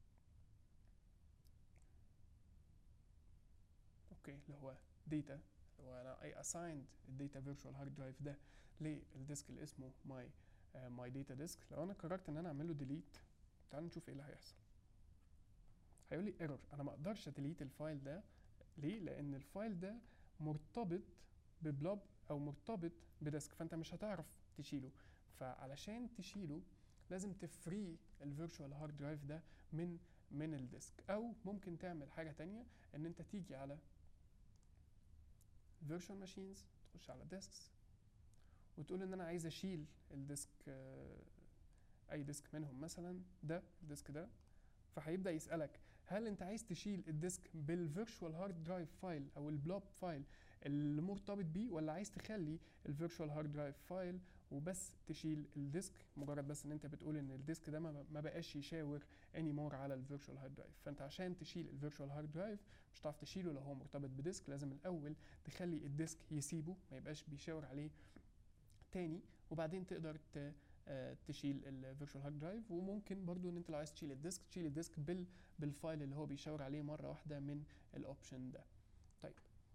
اوكي اللي هو داتا، وانا اي اسايند الداتا فيرتشوال هارد درايف ده للديسك اللي اسمه ماي ماي داتا ديسك. لو انا قررت ان انا اعمل له ديليت، تعالوا نشوف ايه اللي هيحصل. هيقول لي ايرور، انا ما اقدرش اديليت الفايل ده. ليه؟ لان الفايل ده مرتبط ببلوب او مرتبط بديسك، فانت مش هتعرف تشيله. فعلشان تشيله لازم تفري الفيرتشوال هارد درايف ده من من الديسك، او ممكن تعمل حاجه تانية ان انت تيجي على فيرتشوال ماشينز، تخش على ديسكس وتقول ان انا عايز اشيل الديسك، اي ديسك منهم مثلا ده الديسك ده، فهيبدا يسالك هل انت عايز تشيل الديسك بالفيرتشوال هارد درايف فايل او البلوب فايل اللي مرتبط بيه، ولا عايز تخلي الفيرتشوال هارد درايف فايل وبس تشيل الديسك، مجرد بس ان انت بتقول ان الديسك ده ما بقاش يشاور اني مور على الفيرتشوال هارد درايف. فانت عشان تشيل الفيرتشوال هارد درايف مش هتعرف تشيله لو هو مرتبط بديسك، لازم الاول تخلي الديسك يسيبه ما يبقاش بيشاور عليه تاني، وبعدين تقدر ت تشيل الفيرتشوال هارد درايف. وممكن برضو ان انت لو عايز تشيل الديسك تشيل الديسك بال بالفايل اللي هو بيشاور عليه مره واحده من الاوبشن ده. طيب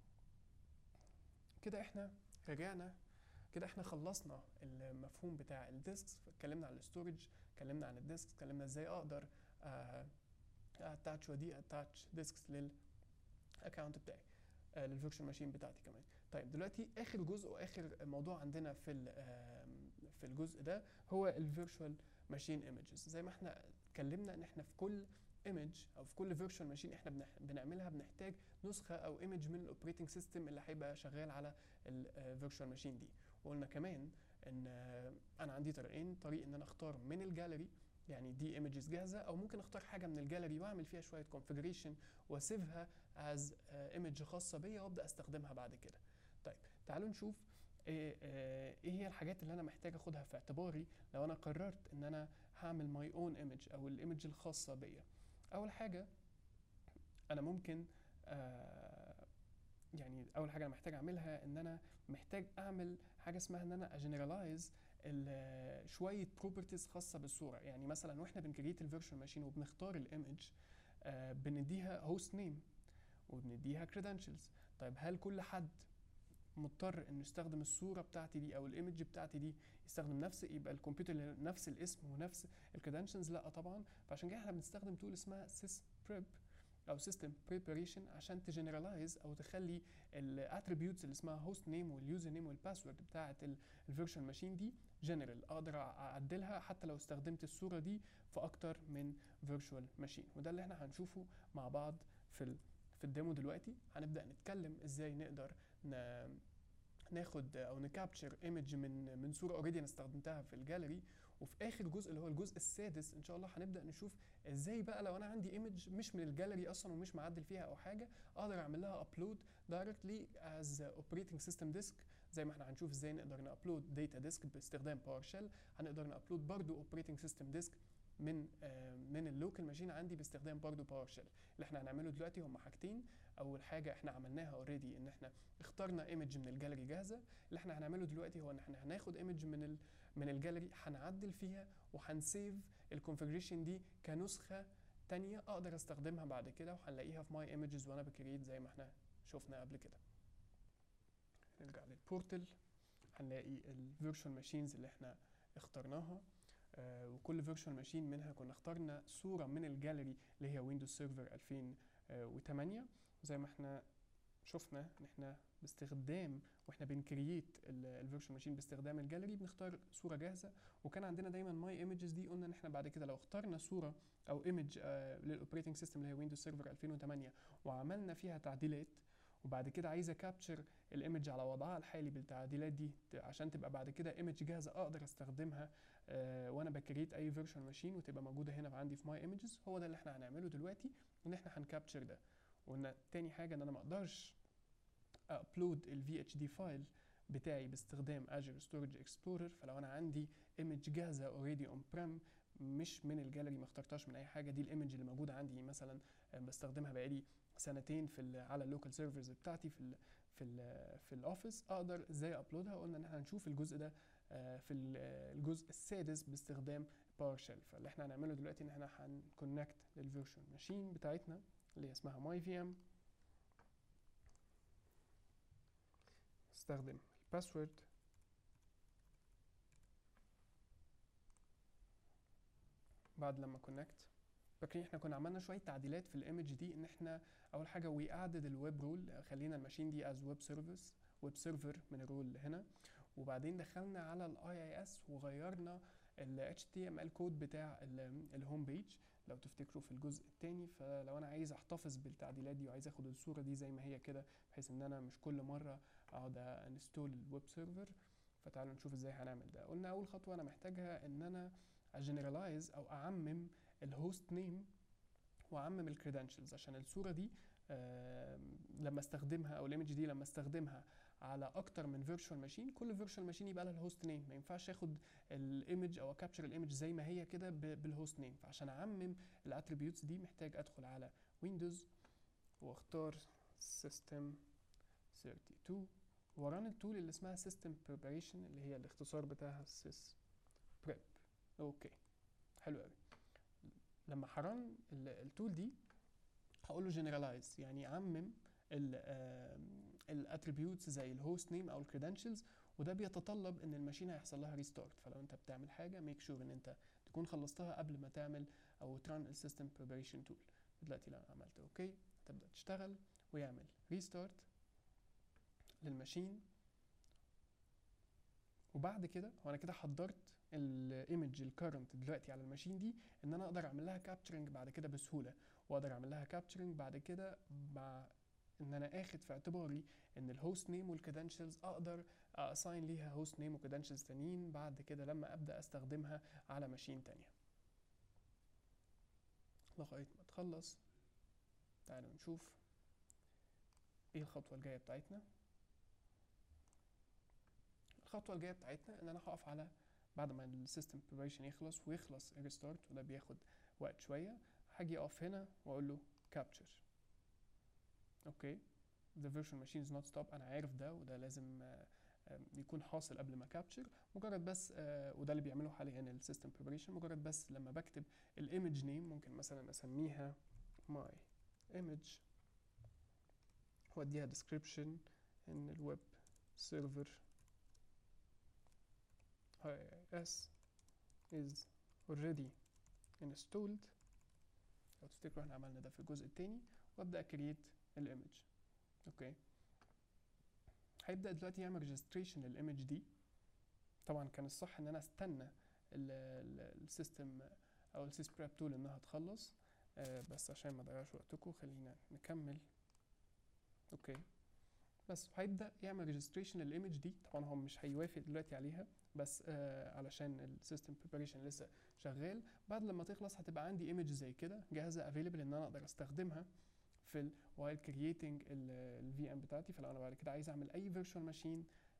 كده احنا رجعنا، كده احنا خلصنا المفهوم بتاع الديسكس، اتكلمنا عن الستورج، اتكلمنا عن الديسكس، اتكلمنا ازاي اقدر اتاتش ودي اتاتش ديسكس للاكونت بتاعي، للفيرتشوال ماشين بتاعتي كمان. طيب دلوقتي اخر جزء واخر موضوع عندنا في في الجزء ده هو الفيرتشوال ماشين ايمجز. زي ما احنا اتكلمنا ان احنا في كل ايمج او في كل فيرتشوال ماشين احنا بنعملها بنحتاج نسخه او ايمج من الاوبريتنج سيستم اللي هيبقى شغال على الفيرتشوال ماشين دي. وقلنا كمان ان انا عندي طريقين، طريق ان انا اختار من الجاليري يعني دي ايمجز جاهزه، او ممكن اختار حاجه من الجاليري واعمل فيها شويه كونفيجريشن واسيبها از ايمج خاصه بيا وابدا استخدمها بعد كده. طيب تعالوا نشوف ايه ايه هي الحاجات اللي انا محتاج اخدها في اعتباري لو انا قررت ان انا هعمل ماي اون ايمج او الايمج الخاصه بيا. اول حاجه انا ممكن آه يعني اول حاجه انا محتاج اعملها ان انا محتاج اعمل حاجه اسمها ان انا اجنراليز شويه بروبرتيز خاصه بالصوره. يعني مثلا واحنا بنكريت الفيرتشوال ماشين وبنختار الايمج آه بنديها هوست نيم وبنديها كريدنشلز. طيب هل كل حد مضطر انه يستخدم الصوره بتاعتي دي او الايمج بتاعتي دي يستخدم نفس يبقى الكمبيوتر نفس الاسم ونفس الكريدنشلز؟ لا طبعا. فعشان كده احنا بنستخدم تول اسمها سيس بريب او سيستم بريباريشن عشان تجنرالايز او تخلي الاتريبيوتس اللي اسمها هوست نيم واليوزر نيم والباسورد بتاعه الفيرتشوال ماشين دي جنرال، اقدر اعدلها حتى لو استخدمت الصوره دي في اكتر من فيرتشوال ماشين. وده اللي احنا هنشوفه مع بعض في في الديمو دلوقتي. هنبدا نتكلم ازاي نقدر ناخد او نكابتشر ايمج من من صوره اوريدي انا استخدمتها في الجاليري. وفي اخر جزء اللي هو الجزء السادس ان شاء الله هنبدا نشوف ازاي بقى لو انا عندي ايمج مش من الجاليري اصلا ومش معدل فيها او حاجه اقدر اعمل لها ابلود دايركتلي از اوبريتنج سيستم ديسك. زي ما احنا هنشوف ازاي نقدر نابلود داتا ديسك باستخدام باور شيل، هنقدر نابلود برضو اوبريتنج سيستم ديسك من آه من اللوكال ماشين عندي باستخدام برضو باور شيل. اللي احنا هنعمله دلوقتي هم حاجتين. اول حاجه احنا عملناها اوريدي ان احنا اخترنا ايمج من الجاليري جاهزه. اللي احنا هنعمله دلوقتي هو ان احنا هناخد ايمج من ال من الجاليري هنعدل فيها وهنسيف الكونفيجريشن دي كنسخه تانية اقدر استخدمها بعد كده، وهنلاقيها في ماي ايمجز وانا بكريت زي ما احنا شفنا قبل كده. نرجع للبورتل هنلاقي الفيرتشوال ماشينز اللي احنا اخترناها، آه وكل فيرتشوال ماشين منها كنا اخترنا صوره من الجاليري اللي هي ويندوز سيرفر ألفين وثمانية. زي ما احنا شفنا ان احنا باستخدام واحنا بنكرييت الفيرتشوال ماشين باستخدام الجاليري بنختار صوره جاهزه. وكان عندنا دايما ماي ايمجز دي، قلنا ان احنا بعد كده لو اخترنا صوره او ايمج آه للاوبريتنج سيستم اللي هي ويندوز سيرفر ألفين وثمانية وعملنا فيها تعديلات وبعد كده عايزه كابتشر الايمج على وضعها الحالي بالتعديلات دي عشان تبقى بعد كده ايمج جاهزه اقدر استخدمها آه وانا بكريت اي فيرتشوال ماشين وتبقى موجوده هنا عندي في ماي ايمجز. هو ده اللي احنا هنعمله دلوقتي، ان احنا هنكابتشر ده. وقلنا تاني حاجه ان انا ما اقدرش ابلود الفي اتش دي فايل بتاعي باستخدام Azure Storage Explorer. فلو انا عندي ايمج جاهزه اوريدي اون بريم مش من الجاليري ما اخترتهاش من اي حاجه، دي الايمج اللي موجوده عندي مثلا بستخدمها بقالي سنتين في على اللوكال سيرفرز بتاعتي في ال في ال في الاوفيس، اقدر ازاي ابلودها. قلنا ان احنا هنشوف الجزء ده في الجزء السادس باستخدام باور شيل. فاللي احنا هنعمله دلوقتي ان احنا هنكونكت للفيرتشوال ماشين بتاعتنا اللي اسمها ماي في ام، استخدم الباسورد بعد لما كونكت. فاكرين احنا كنا عملنا شويه تعديلات في الايمج دي، ان احنا اول حاجه وي ادد الويب رول، خلينا الماشين دي از ويب سيرفيس ويب سيرفر من الرول هنا. وبعدين دخلنا على الاي اي اس وغيرنا ال اتش تي ام ال كود بتاع الهوم بيج لو تفتكروا في الجزء الثاني. فلو انا عايز احتفظ بالتعديلات دي وعايز اخد الصوره دي زي ما هي كده بحيث ان انا مش كل مره اقعد انستول الويب سيرفر، فتعالوا نشوف ازاي هنعمل ده. قلنا اول خطوه انا محتاجها ان انا اجنرالايز او اعمم الهوست نيم واعمم الكريدنشلز عشان الصوره دي آه لما استخدمها، او الايمج دي لما استخدمها على اكتر من فيرتشوال ماشين، كل فيرتشوال ماشين يبقى لها الهوست نيم. ما ينفعش اخد الايمج او كابتشر الايمج زي ما هي كده بالهوست نيم. فعشان اعمم الاتريبيوتس دي محتاج ادخل على ويندوز واختار سيستم اتنين وثلاثين وران التول اللي اسمها سيستم بريباريشن، اللي هي الاختصار بتاعها سيس بريب. اوكي حلو قوي. لما هران التول دي هقول له جنرالايز، يعني عمم الاتريبيوتس زي الهوست نيم او الكريدنشلز، وده بيتطلب ان الماشين هيحصل لها ريستارت. فلو انت بتعمل حاجه ميك شور ان انت تكون خلصتها قبل ما تعمل او تران السيستم بريباريشن تول. دلوقتي لو عملت اوكي تبدا تشتغل ويعمل ريستارت للماشين. وبعد كده هو انا كده حضرت الايمج الكرنت دلوقتي على الماشين دي ان انا اقدر اعمل لها كابتشرنج بعد كده بسهوله، واقدر اعمل لها كابتشرنج بعد كده مع ان انا اخد في اعتباري ان الهوست نيم والكريدنشلز اقدر اساين ليها هوست نيم وكريدنشلز تانيين بعد كده لما ابدا استخدمها على ماشين تانية. لغايه ما تخلص تعالوا نشوف ايه الخطوه الجايه بتاعتنا. الخطوه الجايه بتاعتنا ان انا هقف على بعد ما السيستم بريباريشن يخلص ويخلص الريستارت، وده بياخد وقت شويه، هاجي اقف هنا واقول له كابتشر. اوكي the virtual machine is not stop، انا عارف ده وده لازم يكون حاصل قبل ما كابتشر. مجرد بس وده اللي بيعمله حاليا السيستم بريباريشن، مجرد بس لما بكتب الايمج نيم ممكن مثلا اسميها my image واديها description ان الويب سيرفر اس is already installed. لو تفتكروا احنا عملنا ده في الجزء التاني، وابدا create الايمج. اوكي هيبدا دلوقتي يعمل ريجستريشن للايمج دي. طبعا كان الصح ان انا استنى السيستم او السيس بريب تول انها تخلص، آه بس عشان ما اضيعش وقتكم خلينا نكمل. اوكي بس هيبدا يعمل ريجستريشن للايمج دي. طبعا هو مش هيوافق دلوقتي عليها بس آه علشان السيستم بريباريشن لسه شغال. بعد لما تخلص هتبقى عندي ايمج زي كده جاهزه افيلبل ان انا اقدر استخدمها في ال while creating ال في ام بتاعتي. فلو انا بعد كده عايز اعمل اي فيرتشوال ماشين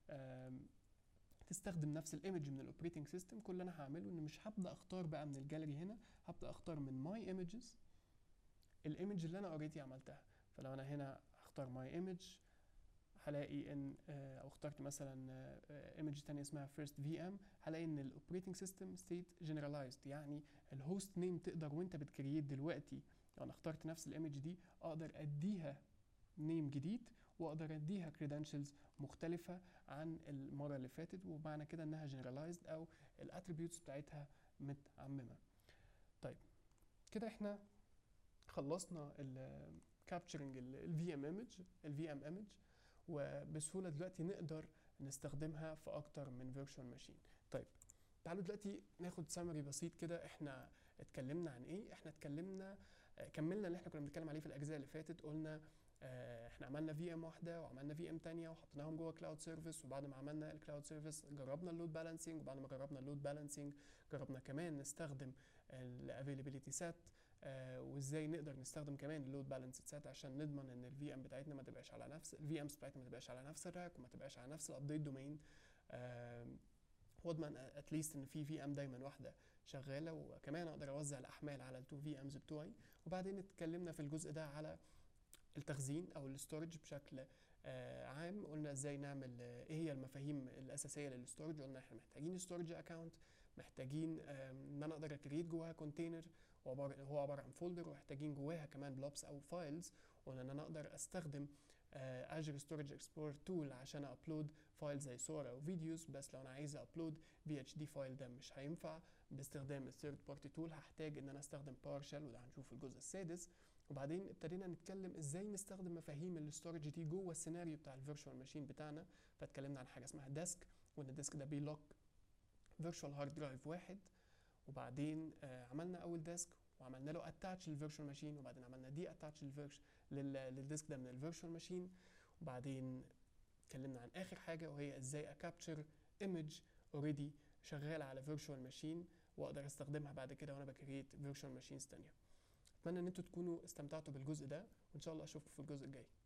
تستخدم نفس الايمج من الاوبريتنج سيستم، كل اللي انا هعمله ان مش هبدا اختار بقى من الجاليري هنا، هبدا اختار من ماي ايمجز الايمج اللي انا اوريدي عملتها. فلو انا هنا هختار ماي ايمج هلاقي ان او اخترت مثلا ايمج تانية اسمها فيرست في ام، هلاقي ان الاوبريتنج سيستم ستيت جنرالايزد، يعني الهوست نيم تقدر وانت بتكريت دلوقتي لو انا اخترت نفس الايمج دي اقدر اديها نيم جديد واقدر اديها credentials مختلفه عن المره اللي فاتت، ومعنى كده انها generalized او الاتريبيوتس بتاعتها متعممه. طيب كده احنا خلصنا ال capturing ال في ام image ال في ام image، وبسهوله دلوقتي نقدر نستخدمها في اكتر من virtual machine. طيب تعالوا دلوقتي ناخد سامري بسيط كده. احنا اتكلمنا عن ايه؟ احنا اتكلمنا كملنا اللي احنا كنا بنتكلم عليه في الاجزاء اللي فاتت. قلنا اه احنا عملنا في ام واحده وعملنا في ام ثانيه وحطيناهم جوه كلاود سيرفيس، وبعد ما عملنا الكلاود سيرفيس جربنا اللود بالانسنج، وبعد ما جربنا اللود بالانسنج جربنا كمان نستخدم الافيلابيلتي سيت، اه وازاي نقدر نستخدم كمان اللود بالانس سيت عشان نضمن ان الفي ام بتاعتنا ما تبقاش على نفس الفي امز بتاعتنا ما تبقاش على نفس الراك وما تبقاش على نفس الابديت دومين، اه واضمن اتليست ان في في ام دايما واحده شغاله، وكمان اقدر اوزع الاحمال على التو في امز بتوعي. وبعدين اتكلمنا في الجزء ده على التخزين او الاستورج بشكل آه عام. قلنا ازاي نعمل آه ايه هي المفاهيم الاساسيه للاستورج. قلنا احنا محتاجين ستورج اكاونت، محتاجين آه ان انا اقدر اكريت جواها كونتينر هو عباره عن فولدر، ومحتاجين جواها كمان بلوبس او فايلز. وقلنا ان انا اقدر استخدم اجر ستورج اكسبلورر تول عشان ابلود فايل زي صور او فيديوز، بس لو انا عايز ابلود في اتش دي فايل ده مش هينفع باستخدام الثيرد بارتي تول، هحتاج ان انا استخدم باور شيل، وده هنشوف في الجزء السادس. وبعدين ابتدينا نتكلم ازاي نستخدم مفاهيم الاستورج دي جوه السيناريو بتاع الفيرتشوال ماشين بتاعنا. فاتكلمنا عن حاجه اسمها ديسك، وان الديسك ده بيلوك فيرتشوال هارد درايف واحد، وبعدين آه عملنا اول ديسك وعملنا له اتاتش للفيرتشوال ماشين، وبعدين عملنا دي اتاتش للديسك ده من الفيرتشوال ماشين. وبعدين اتكلمنا عن اخر حاجه وهي ازاي اكابتشر ايمج اوريدي شغاله على فيرتشوال ماشين واقدر استخدمها بعد كده وانا بكريت فيرتشوال ماشينز ثانيه. اتمنى ان انتوا تكونوا استمتعتوا بالجزء ده، وان شاء الله اشوفكم في الجزء الجاي.